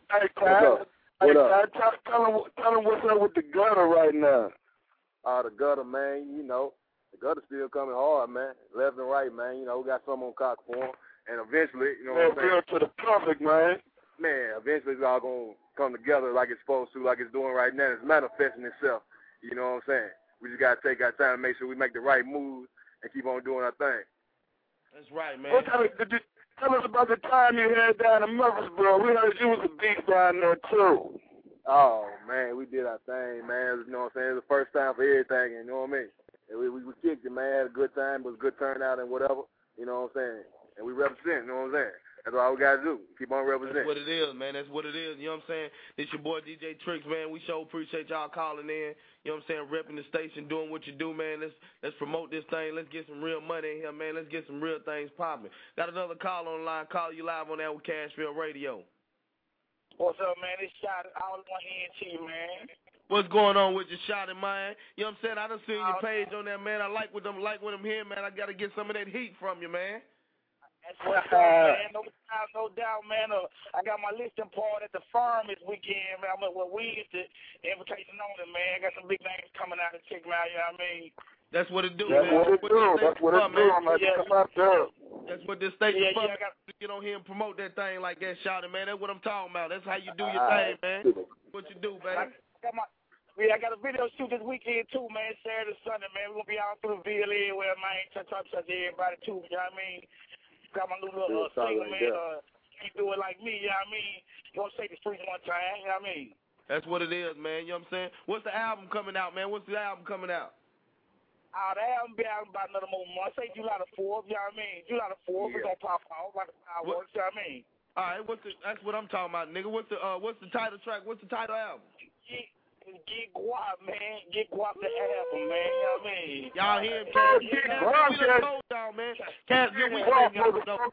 What up? Tell them what's up with the gutter right now. The gutter, man, you know. The gutter's still coming hard, man. Left and right, man. You know, we got some on cock for them. And eventually, you know what I'm saying? Real to the public, man. Man, eventually it's all going to come together like it's supposed to, like it's doing right now. It's manifesting itself. You know what I'm saying? We just got to take our time and make sure we make the right moves and keep on doing our thing. That's right, man. Tell us about the time you had down in Murfreesboro. We heard you was a beast down there, too. Oh, man, we did our thing, man. You know what I'm saying? It was the first time for everything, you know what I mean? And we kicked it, man. Had a good time. It was a good turnout and whatever. You know what I'm saying? And we represent, you know what I'm saying? That's all we got to do. Keep on representing. That's what it is, man. That's what it is. You know what I'm saying? It's your boy DJ Tricks, man. We sure appreciate y'all calling in. You know what I'm saying? Repping the station, doing what you do, man. Let's promote this thing. Let's get some real money in here, man. Let's get some real things popping. Got another call on the line. Call you live on that with Cashville Radio. What's up, man? It's Shot all on ENT, man. What's going on with your Shot in mine? You know what I'm saying? I done seen your page on there, man. I like what I'm hearing, man. I got to get some of that heat from you, man. That's what's up, man. No doubt, man. I got my listing part at the firm this weekend, man. I'm at we the invitation only, man. I got some big names coming out to check me out, you know what I mean? That's what it do, man. That's what it do. I'm like, come out there. That's what this station for. I got to get on here and promote that thing like that, Shouting, man. That's what I'm talking about. That's how you do your thing, man. What you do, baby. I got a video shoot this weekend, too, man. Saturday, Sunday, man. We're going to be all through the ville everywhere, man. Touch everybody, too, you know what I mean? Got my new little single, man. You do it like me, you know what I mean? You want to take the streets one time, you know what I mean? That's what it is, man. You know what I'm saying? What's the album coming out, man? What's the album coming out? The album be out about another month. Say July the 4th, you know what I mean? July the 4th, we're going to pop off like the fireworks, you know what I mean? All right, that's what I'm talking about, nigga. What's the title track? What's the title album? Get guap, man. Get guap the album, man. You know what I mean? Y'all hear him, Cashville? We done told y'all, man. Cashville, we letting y'all know.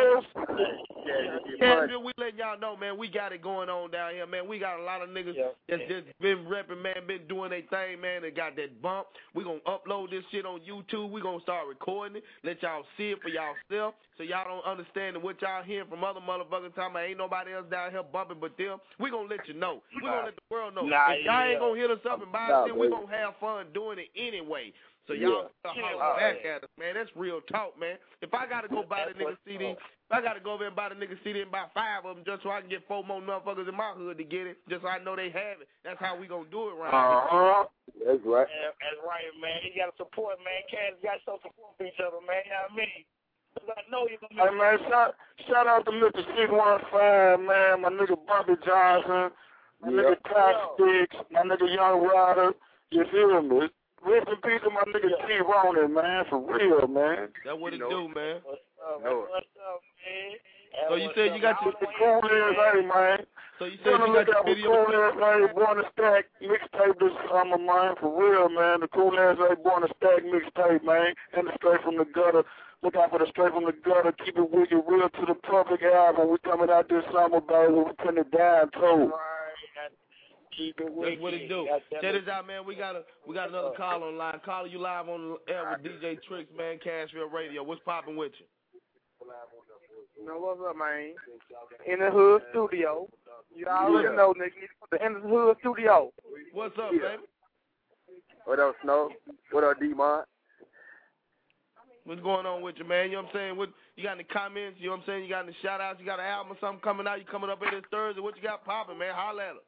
Cashville, we letting y'all know, man. We got it going on down here, man. We got a lot of niggas that's just been repping, man, been doing their thing, man. They got that bump. We gonna upload this shit on YouTube. We gonna start recording it. Let y'all see it for y'allself. So y'all don't understand what y'all hearing from other motherfuckers talking about ain't nobody else down here bumping but them. We gonna let you know. We gonna let the world know. If y'all ain't gonna hit us up and buy us in, we gonna have fun doing it anyway. So y'all holler back at us, man. That's real talk, man. If I gotta go buy the nigga CD, if I gotta go over and buy the nigga CD and buy 5 of them just so I can get 4 more motherfuckers in my hood to get it, just so I know they have it. That's how we gonna do it right now. That's right. That's right, man. You gotta support, man. Cats got so support for each other, man. You know what I mean? I know you're gonna hey, man, shout out to Mr. 615, man. My nigga Bobby Johnson. My nigga Top Sticks. My nigga Young Rider. You feel me? Rest in peace to my nigga T. Ronan, man. For real, man. That's what it do, man. What's up, man? So you said you got your cool ass, man. So you said you got your video. Cool ass, man. Born to Stack mixtape this summer, man. For real, man. The cool ass, Born to Stack mixtape, man. And the Straight from the Gutter. Look out for the Straight from the Gutter. Keep it with you, real to the public album. We coming out this summer, baby. We putting it down too. Keep it with That's what it do. Check this out, man. We got another call online. Caller, you live on the air with DJ Tricks, man. Cashville Radio. What's popping with you? What's up, man? In the Hood Studio. You already know, nigga. The In the Hood Studio. What's up, baby? What up, Snow? What up, D-Mon? What's going on with you, man? You know what I'm saying? What you got any comments? You know what I'm saying? You got any shout-outs? You got an album or something coming out? You coming up here this Thursday? What you got popping, man? Holla at us.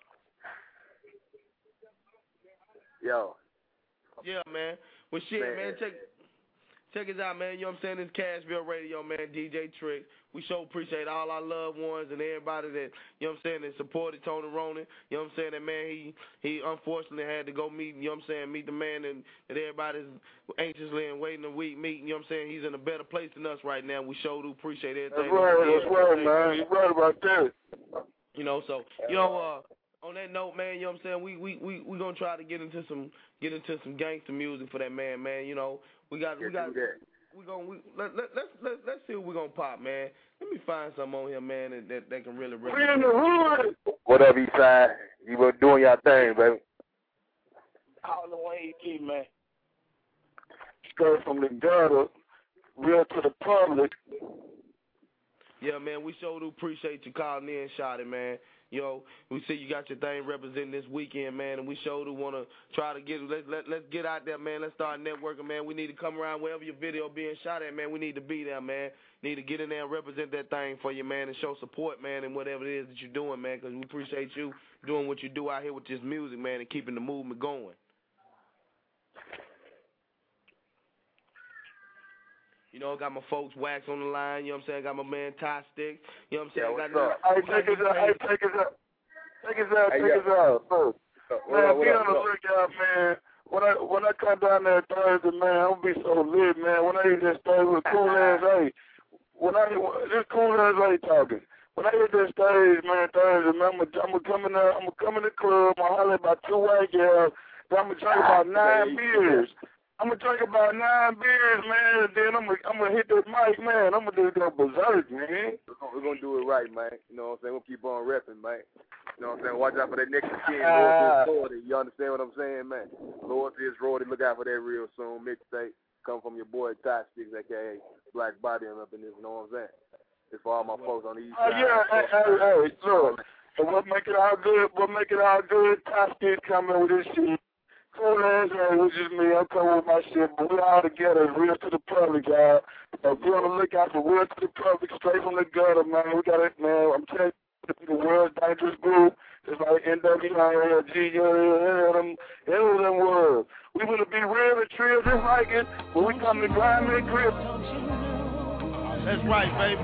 Yo. Yeah, man. Well, shit, man. Check us out, man. You know what I'm saying? It's Cashville Radio, man. DJ Tricks. We sure appreciate all our loved ones and everybody that, you know what I'm saying, that supported Tony Ronan. You know what I'm saying? That man, he unfortunately had to go meet, you know what I'm saying, meet the man that everybody's anxiously and waiting a week meeting. You know what I'm saying? He's in a better place than us right now. We sure do appreciate everything. That's right, man. You're right about that. You know, so, you know, on that note, man, you know what I'm saying? We gonna try to get into some gangster music for that man, man. You know, let's see what we're gonna pop, man. Let me find something on here, man, that can really We in the hood. What up, Eastside? You were doing your thing, baby. All the way, man. Straight from the Gutter, real to the public. Yeah, man, we sure do appreciate you calling in, Shotty, man. Yo, we see you got your thing representing this weekend, man, and we sure do want to try to let's get out there, man. Let's start networking, man. We need to come around wherever your video being shot at, man. We need to be there, man. Need to get in there and represent that thing for you, man, and show support, man, and whatever it is that you're doing, man, because we appreciate you doing what you do out here with this music, man, and keeping the movement going. You know, got my folks Wax on the line, you know what I'm saying? Got my man Ty Sticks, you know what I'm saying? Take us out. Man, be on the lookout, man. When I come down there Thursday, man, I'm gonna be so lit, man. When I hit that stage with cool ass A, this cool ass A talking. When I hit that stage, man, Thursday, man, I'm gonna come in the club, I'm gonna holler about 2 white girls, then I'm gonna drink about 9 beers. I'm gonna drink about 9 beers, man, and then I'm gonna hit that mic, man. I'm gonna go berserk, man. We're gonna do it right, man. You know what I'm saying? We'll keep on repping, man. You know what I'm saying? Watch out for that next skin, Loyalty. You understand what I'm saying, man? Loyalty is royalty. Look out for that real soon. Mixtape come from your boy Ty Sticks, aka Black Body, up in this. You know what I'm saying? It's for all my folks on the east side. Hey, look. And what make it all good? Ty Sticks coming with this shit. Cool ass, it was just me. I'm coming with my shit, but we all together, real to the public, y'all. So be on the lookout for real to the public, straight from the gutter, man. We got it, man. I'm telling you, the world's dangerous group. It's like NWA, them words. We want to be real and trill just like it, but we come to grind and grip. That's right, baby.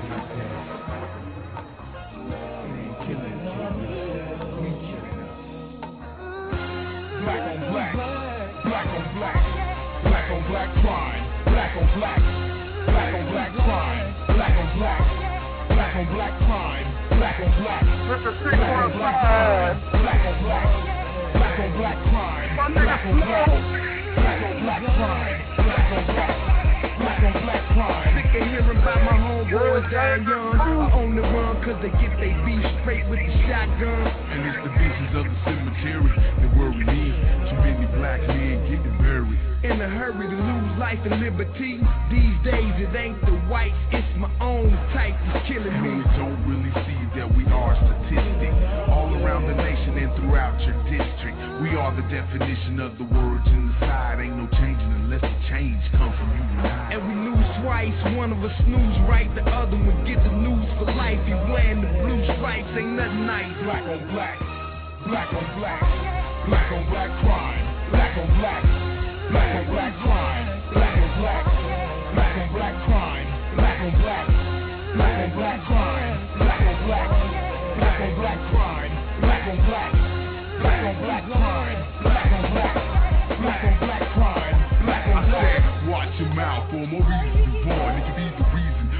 Black on black, black on black, black on black crime, black on black, black on black crime, black on black, black on black crime, black on black, black on black crime, black on black, black on black crime, black on black, black on black crime, black on black, black on black crime. Sick of hearing about my homeboys dying young. I own the run cause they get they beef straight with the shotgun. And it's the visions of the cemetery that worry me. Too many black men getting buried. In a hurry to lose life and liberty. These days it ain't the whites, it's my own type that's killing me. We don't really see that we are statistics. All around the nation and throughout your district. We are the definition of the word genocide. Ain't no changing unless the change comes from you and I. And we lose twice, one of us snooze right, the other one get the news for life. He wearing the blue stripes, ain't nothing nice. Black on black, black on black, black on black crime, black on black, black on black crime, black on black, black on black crime, black on black, black on black crime, black on black, black on black crime, black on black, black on black crime, black on black, black on black crime, black on black. Watch your mouth, for more reasons be born. It could be the reason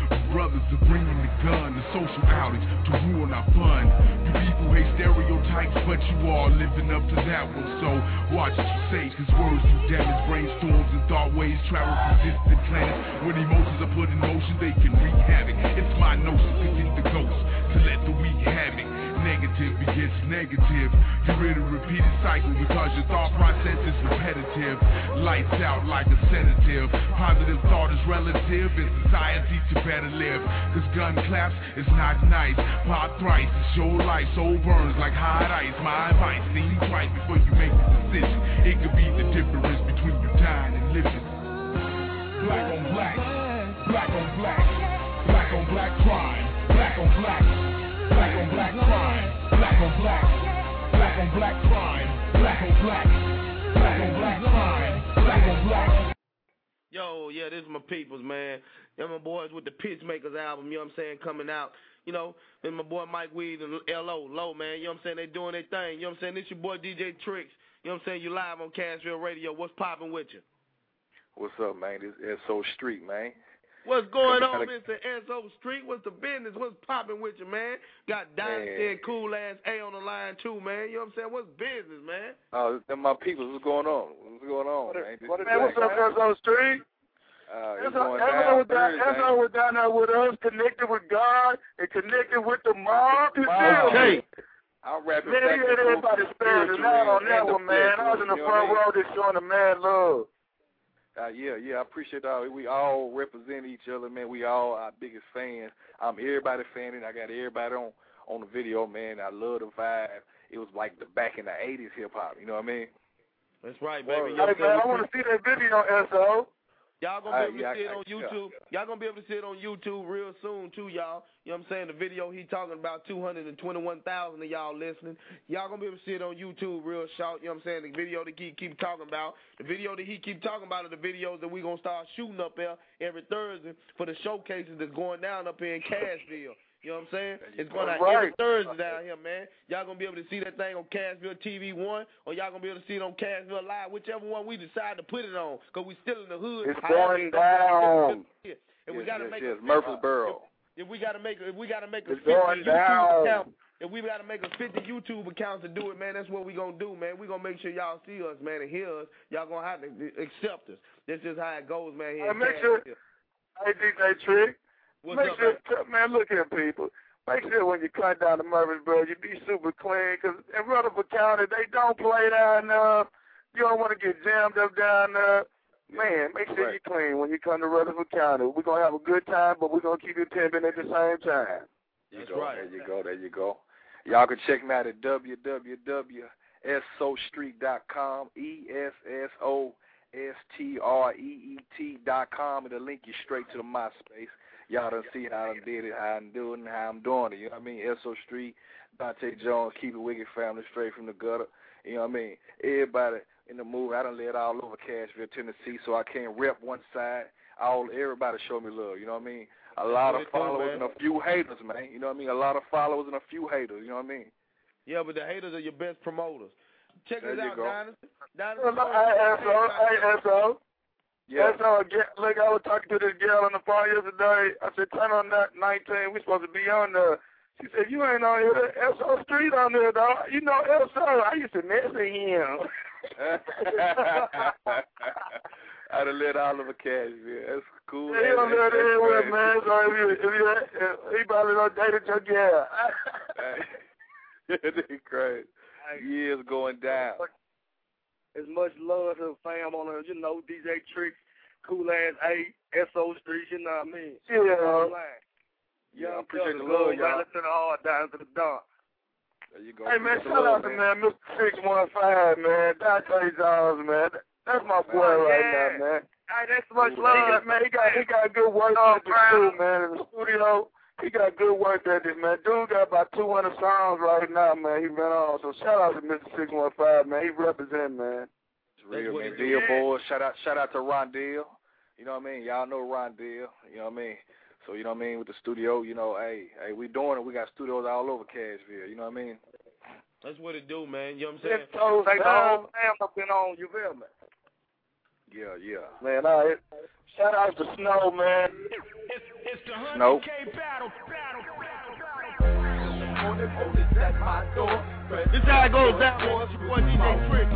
of bringing the gun, the social outage to ruin our fun. You people hate stereotypes, but you all living up to that one. So watch what you say, cause words do damage. Brainstorms and thought waves travel from distant planets. When emotions are put in motion, they can wreak havoc. It's my notion to get the ghost, to let the weak have it. Negative begets negative. You're in a repeated cycle because your thought process is repetitive. Lights out like a sedative. Positive thought is relative in society to better live. Cause gun claps is not nice. Pop thrice, it's your life. Soul burns like hot ice. My advice, think twice before you make a decision. It could be the difference between you dying and living. Black on black, black on black, black on black crime, black on black. Black on black crime, black on black, black on black crime, black on black, black on black crime, black on black. Yo, yeah, this is my peoples, man. They're my boys with the Pitchmakers album, you know what I'm saying, coming out. You know, and my boy Mike Weed and Low, man, you know what I'm saying, they doing their thing. You know what I'm saying, this your boy DJ Tricks. You know what I'm saying, you live on Cashville Radio. What's popping with you? What's up, man? This is SO Street, man. What's going on, Mr. SO Street? What's the business? What's popping with you, man? Got Dynasty and Cool Ass A on the line, too, man. You know what I'm saying? What's business, man? Oh, they're my people. What's going on? What's going on, man? What's up, SO Street? SO was down there with us, connected with God, and connected with the mob. You feel me? I'm rapping back and forth. Everybody standing out on that one, man. I was in the front row just showing the mad love. Yeah, I appreciate all. We all represent each other, man. We all our biggest fans. I'm everybody fanning. I got everybody on the video, man. I love the vibe. It was like the back in the 80s hip hop. You know what I mean? That's right, baby. Hey, man, I want to see that video, SO. Y'all gonna be able to see it on YouTube. Y'all gonna be able to see it on YouTube real soon too, y'all. You know what I'm saying? The video he talking about, 221,000 of y'all listening. Y'all gonna be able to see it on YouTube real short. You know what I'm saying? The video that he keep talking about. The video that he keep talking about are the videos that we gonna start shooting up there every Thursday for the showcases that's going down up here in Cashville. You know what I'm saying? It's going out every Thursday down here, man. Y'all going to be able to see that thing on Cashville TV 1, or y'all going to be able to see it on Cashville Live, whichever one we decide to put it on, because we still in the hood. It's going down. And we got to make Murfreesboro. If we got to make a 50 going down. YouTube account, if we got to make a 50 YouTube accounts to do it, man, that's what we going to do, man. We going to make sure y'all see us, man, and hear us. Y'all going to have to accept us. This is how it goes, man. Here make sure, hey, DJ Trick. Make sure, man, look here, people. Make sure when you cut down to Murfreesboro, you be super clean, because in Rutherford County, they don't play down there. You don't want to get jammed up down there. Man, make sure you're clean when you come to Rutherford County. We're going to have a good time, but we're going to keep you pimping at the same time. That's right. There you go. Y'all can check me out at www.sostreet.com, ESSOSTREET.com. It'll link you straight to the MySpace. Y'all done see how I did it, how I'm doing it, how I'm doing it. You know what I mean? SO Street, Dante Jones, Keep It Wicked family, straight from the gutter. You know what I mean? Everybody in the movie, I done led all over Cashville, Tennessee, so I can't rep one side. Everybody show me love. You know what I mean? A lot of followers and a few haters, man. You know what I mean? A lot of followers and a few haters. You know what I mean? Yeah, but the haters are your best promoters. Check this out, Dynasty. Hey, SO. Yeah. Look, I was talking to this girl on the phone yesterday. I said, turn on that 19. We supposed to be on there. She said, you ain't on here. SO Street on there, dog. You know SO. I used to mess with him. I done let Oliver Cashville. That's cool. Yeah, he don't let it anywhere, man. So he probably done dated your girl. That's crazy. Years going down. As much love to the fam on her, DJ Tricks, Cool Ass A, SO Street, you know what I mean? Yeah, I appreciate the love, y'all. Right to the hard, down to the dark. There you go. Hey, man, shout out to, man, Mr. 615, man, Dante Jones, man. That's my boy right now, man. Hey, that's much love. Man, he got good work ethic, too, man, in the studio. He got good work ethic, man. Dude got about 200 songs right now, man. He been on. So shout out to Mr. 615, man. He represent, man. It's real, man. Deal boys. Shout out to Rondell. You know what I mean? Y'all know Rondell. You know what I mean? So, you know what I mean? With the studio, hey, we doing it. We got studios all over Cashville. You know what I mean? That's what it do, man. You know what I'm saying? They the whole fam up been on, you feel me? Yeah. Man, all right. Shout out to Snow, man. It's the 100K Snow. battle. This how it goes down, boys. Your boy DJ Trick.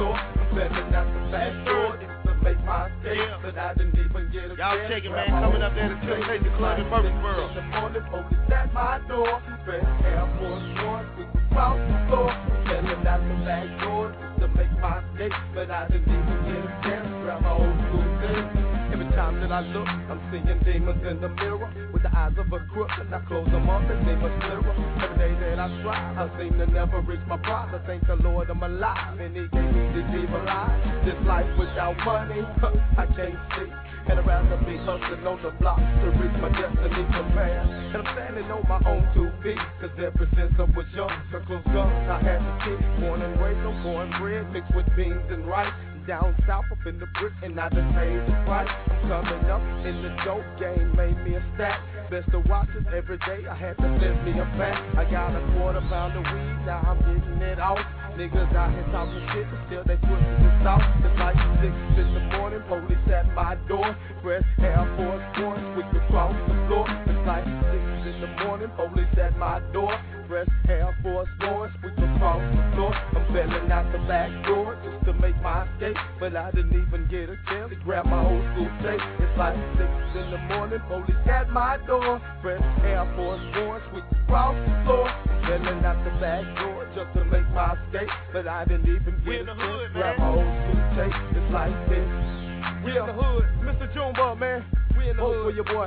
Y'all check it, man. Coming up there to Temptation Club in Murfreesboro. At my door, fresh Air Force One, we can cross the floor. Selling out the back door to make my escape, but I didn't even get a chance to grab my old school thing. Every time that I look, I'm seeing demons in the mirror with the eyes of a crook, and I close them up and they much clearer. Every day that I try, I seem to never reach my pride. I thank the Lord I'm alive, and He gave me this evil eye. This life without money, I can't see. And I'd rather be hustling on the block to reach my destiny from man. And I'm standing on my own 2 feet, cause ever since I was young, circles guns, I had to keep. Born and raised on cornbread mixed with beans and rice. Down south up in the brick, and I done paid the price. I'm coming up in the dope game, made me a stack. Best to watch it every day, I had to send me a pack. I got a quarter pound of weed, now I'm getting it off. Niggas out here talking shit, but still they twisting the south. It's like 6 in the morning, police at my door. Fresh Air Force One, we could cross the floor. It's like 6 in the morning, police at my door. Fresh Air Force One, we could cross the floor. I'm bailing out the back door just to make my escape, but I didn't even get a chance to grab my old school tape. It's like 6 in the morning, police at my door. Fresh Air Force One, we could cross the floor. Bailing out the back door just to make my escape, but I didn't even get a chance to grab my old school tape. It's like this. We in the hood, Mr. Junebug, man. We in the hood with your boy.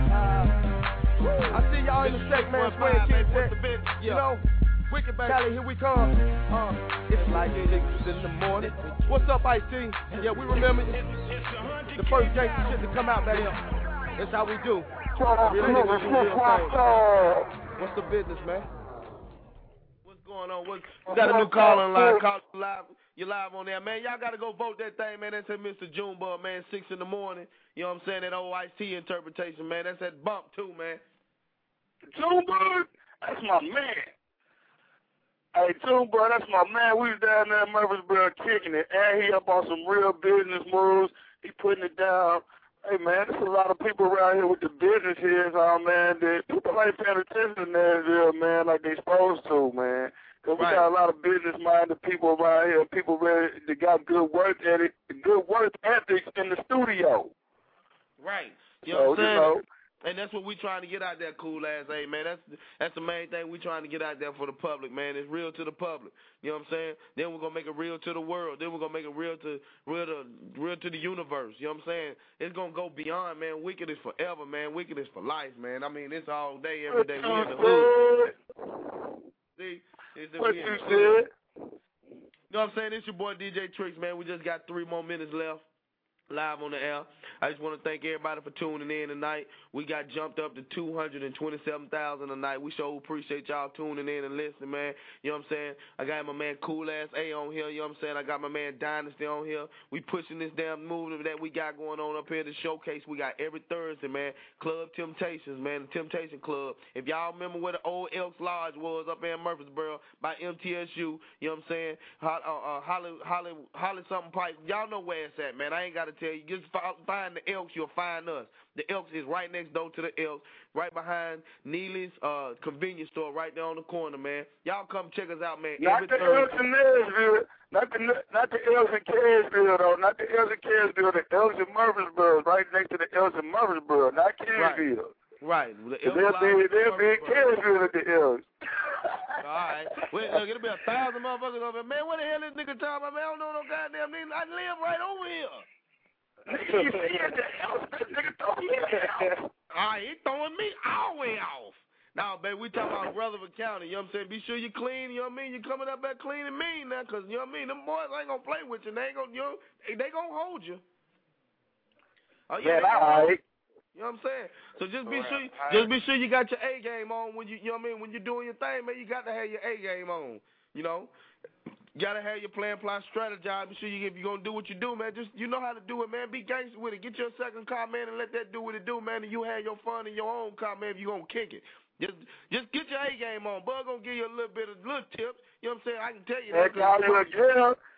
I see y'all in the state, man. Swaying kids, you know. Wicked baby. Cali, here we come. It's like 6 in the morning. What's up, Ice-T? Yeah, we remember the first gangster shit to come out back here. That's how we do. Real niggas do real things. What's the business, man? What's going on? We got a new call on line. Call live. You're live on there, man. Y'all got to go vote that thing, man. That's at Mr. Junebug, man, 6 in the morning. You know what I'm saying? That old Ice-T interpretation, man. That's that bump, too, man. Junebug, that's my man. Hey, Junebug, that's my man. We was down there in Murfreesboro kicking it. And he up on some real business moves. He putting it down. Hey, man, there's a lot of people around here with the business here, man, that people ain't paying attention to Nashville, man, like they supposed to, man. Because we got a lot of business-minded people around here, people that got good work ethics in the studio. Right. You know what I'm saying? You know, and that's what we trying to get out there, cool ass. Hey, man, that's the main thing we trying to get out there for the public, man. It's real to the public. You know what I'm saying? Then we're gonna make it real to the world. Then we're gonna make it real to the universe. You know what I'm saying? It's gonna go beyond, man. Wicked is forever, man. Wicked is for life, man. I mean, it's all day, every day. We in the hood. See, what you said? You know what I'm saying? It's your boy DJ Tricks, man. We just got 3 more minutes left. Live on the air. I just want to thank everybody for tuning in tonight. We got jumped up to 227,000 tonight. We sure appreciate y'all tuning in and listening, man. You know what I'm saying? I got my man Cool Ass A on here. You know what I'm saying? I got my man Dynasty on here. We pushing this damn movement that we got going on up here. The showcase we got every Thursday, man. Club Temptations, man. The Temptation Club. If y'all remember where the old Elks Lodge was up there in Murfreesboro by MTSU, you know what I'm saying? Holly something Pike. Y'all know where it's at, man. I ain't got to tell you. Just find the Elks, you'll find us. The Elks is right next door to the Elks, right behind Neely's convenience store, right there on the corner, man. Y'all come check us out, man. Not the Elks in Nashville, not the Elks in Caresville, though. Not the Elks in Caresville. The Elks in Murfreesboro, right next to the Elks in Murfreesboro, not Caresville. Right. They'll be in Caresville at the Elks. All right. Wait, look, it'll be 1,000 motherfuckers over here. Man, what the hell is this nigga talking about? Man, I don't know no goddamn nigga. I live right over here. You see it, the Elks, that nigga throwing me out. All right, he throwing me all the way off. Now, baby, we talking about Rutherford County. You know what I'm saying? Be sure you clean. You know what I mean? You coming up there clean and mean now, because, you know what I mean? Them boys ain't going to play with you. They ain't going to, they going to hold you. Oh, yeah, all right. You know what I'm saying? So just be sure you got your A game on when you know what I mean, when you're doing your thing, man. You got to have your A game on. You know, got to have your plan, strategize. Be sure if you're gonna do what you do, man. Just you know how to do it, man. Be gangster with it. Get your second car, man, and let that do what it do, man. And you have your fun in your own car, man. If you gonna kick it, just get your A game on. Bug gonna give you a little tips. You know what I'm saying? I can tell you that.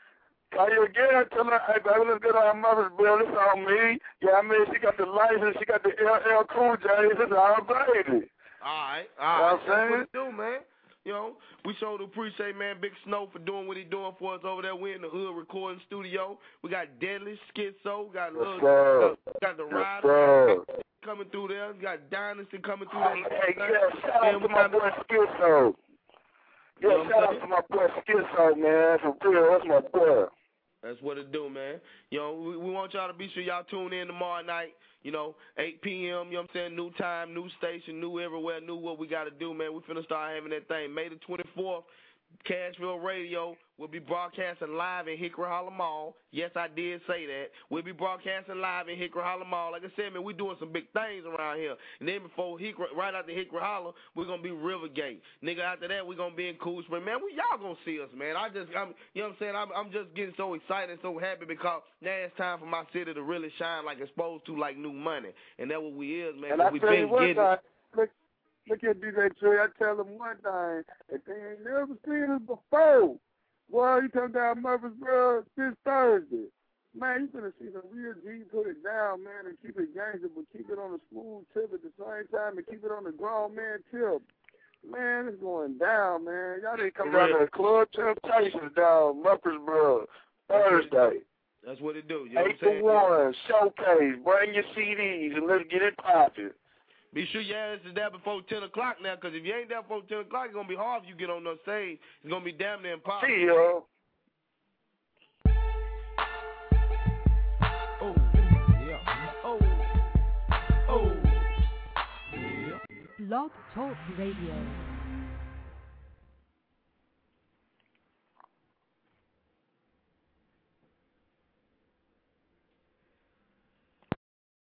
Call you again, tell her, hey, baby, let's get our mother's bill. It's on me. Yeah, I mean, she got the license. She got the LL Cool J. It's our baby. All right. You know what I'm saying? That's what it do, man. You know, we sure do appreciate, man, Big Snow for doing what he doing for us over there. We in the hood recording studio. We got Deadly, Schizo, got the Rider coming through there. We got Dynasty coming through there. Hey, yeah, shout out to my boy Schizo. Yeah, shout out to my boy Schizo, man. For real, that's my boy. That's what it do, man. You know, we want y'all to be sure y'all tune in tomorrow night. You know, 8 p.m., you know what I'm saying, new time, new station, new everywhere, new what we got to do, man. We finna start having that thing. May the 24th, Cashville Radio will be broadcasting live in Hickory Hollow Mall. Yes, I did say that. We'll be broadcasting live in Hickory Hollow Mall. Like I said, man, we doing some big things around here. And then before right after Hickory Hollow, we're going to be Rivergate. Nigga, after that, we're going to be in Cool Spring. Man, y'all going to see us, man. You know what I'm saying? I'm just getting so excited and so happy because now it's time for my city to really shine like it's supposed to, like new money. And that's what we is, man. And I we tell you been one getting time, look at DJ Trey. I tell them one thing, if they ain't never seen us before, boy, you come down Murfreesboro this Thursday. Man, you finna see some real G put it down, man, and keep it gangster, but keep it on a smooth tip at the same time and keep it on the grown man tip. Man, it's going down, man. Y'all need to come down to the Club Temptations down Murfreesboro Thursday. That's what it do. You know what I'm saying? 8-1, showcase, bring your CDs, and let's get it poppin'. Be sure your ass is there before 10 o'clock now, because if you ain't there before 10 o'clock, it's going to be hard if you get on the stage. It's going to be damn near impossible. See y'all. Oh, yeah. Oh. Blog Talk Radio.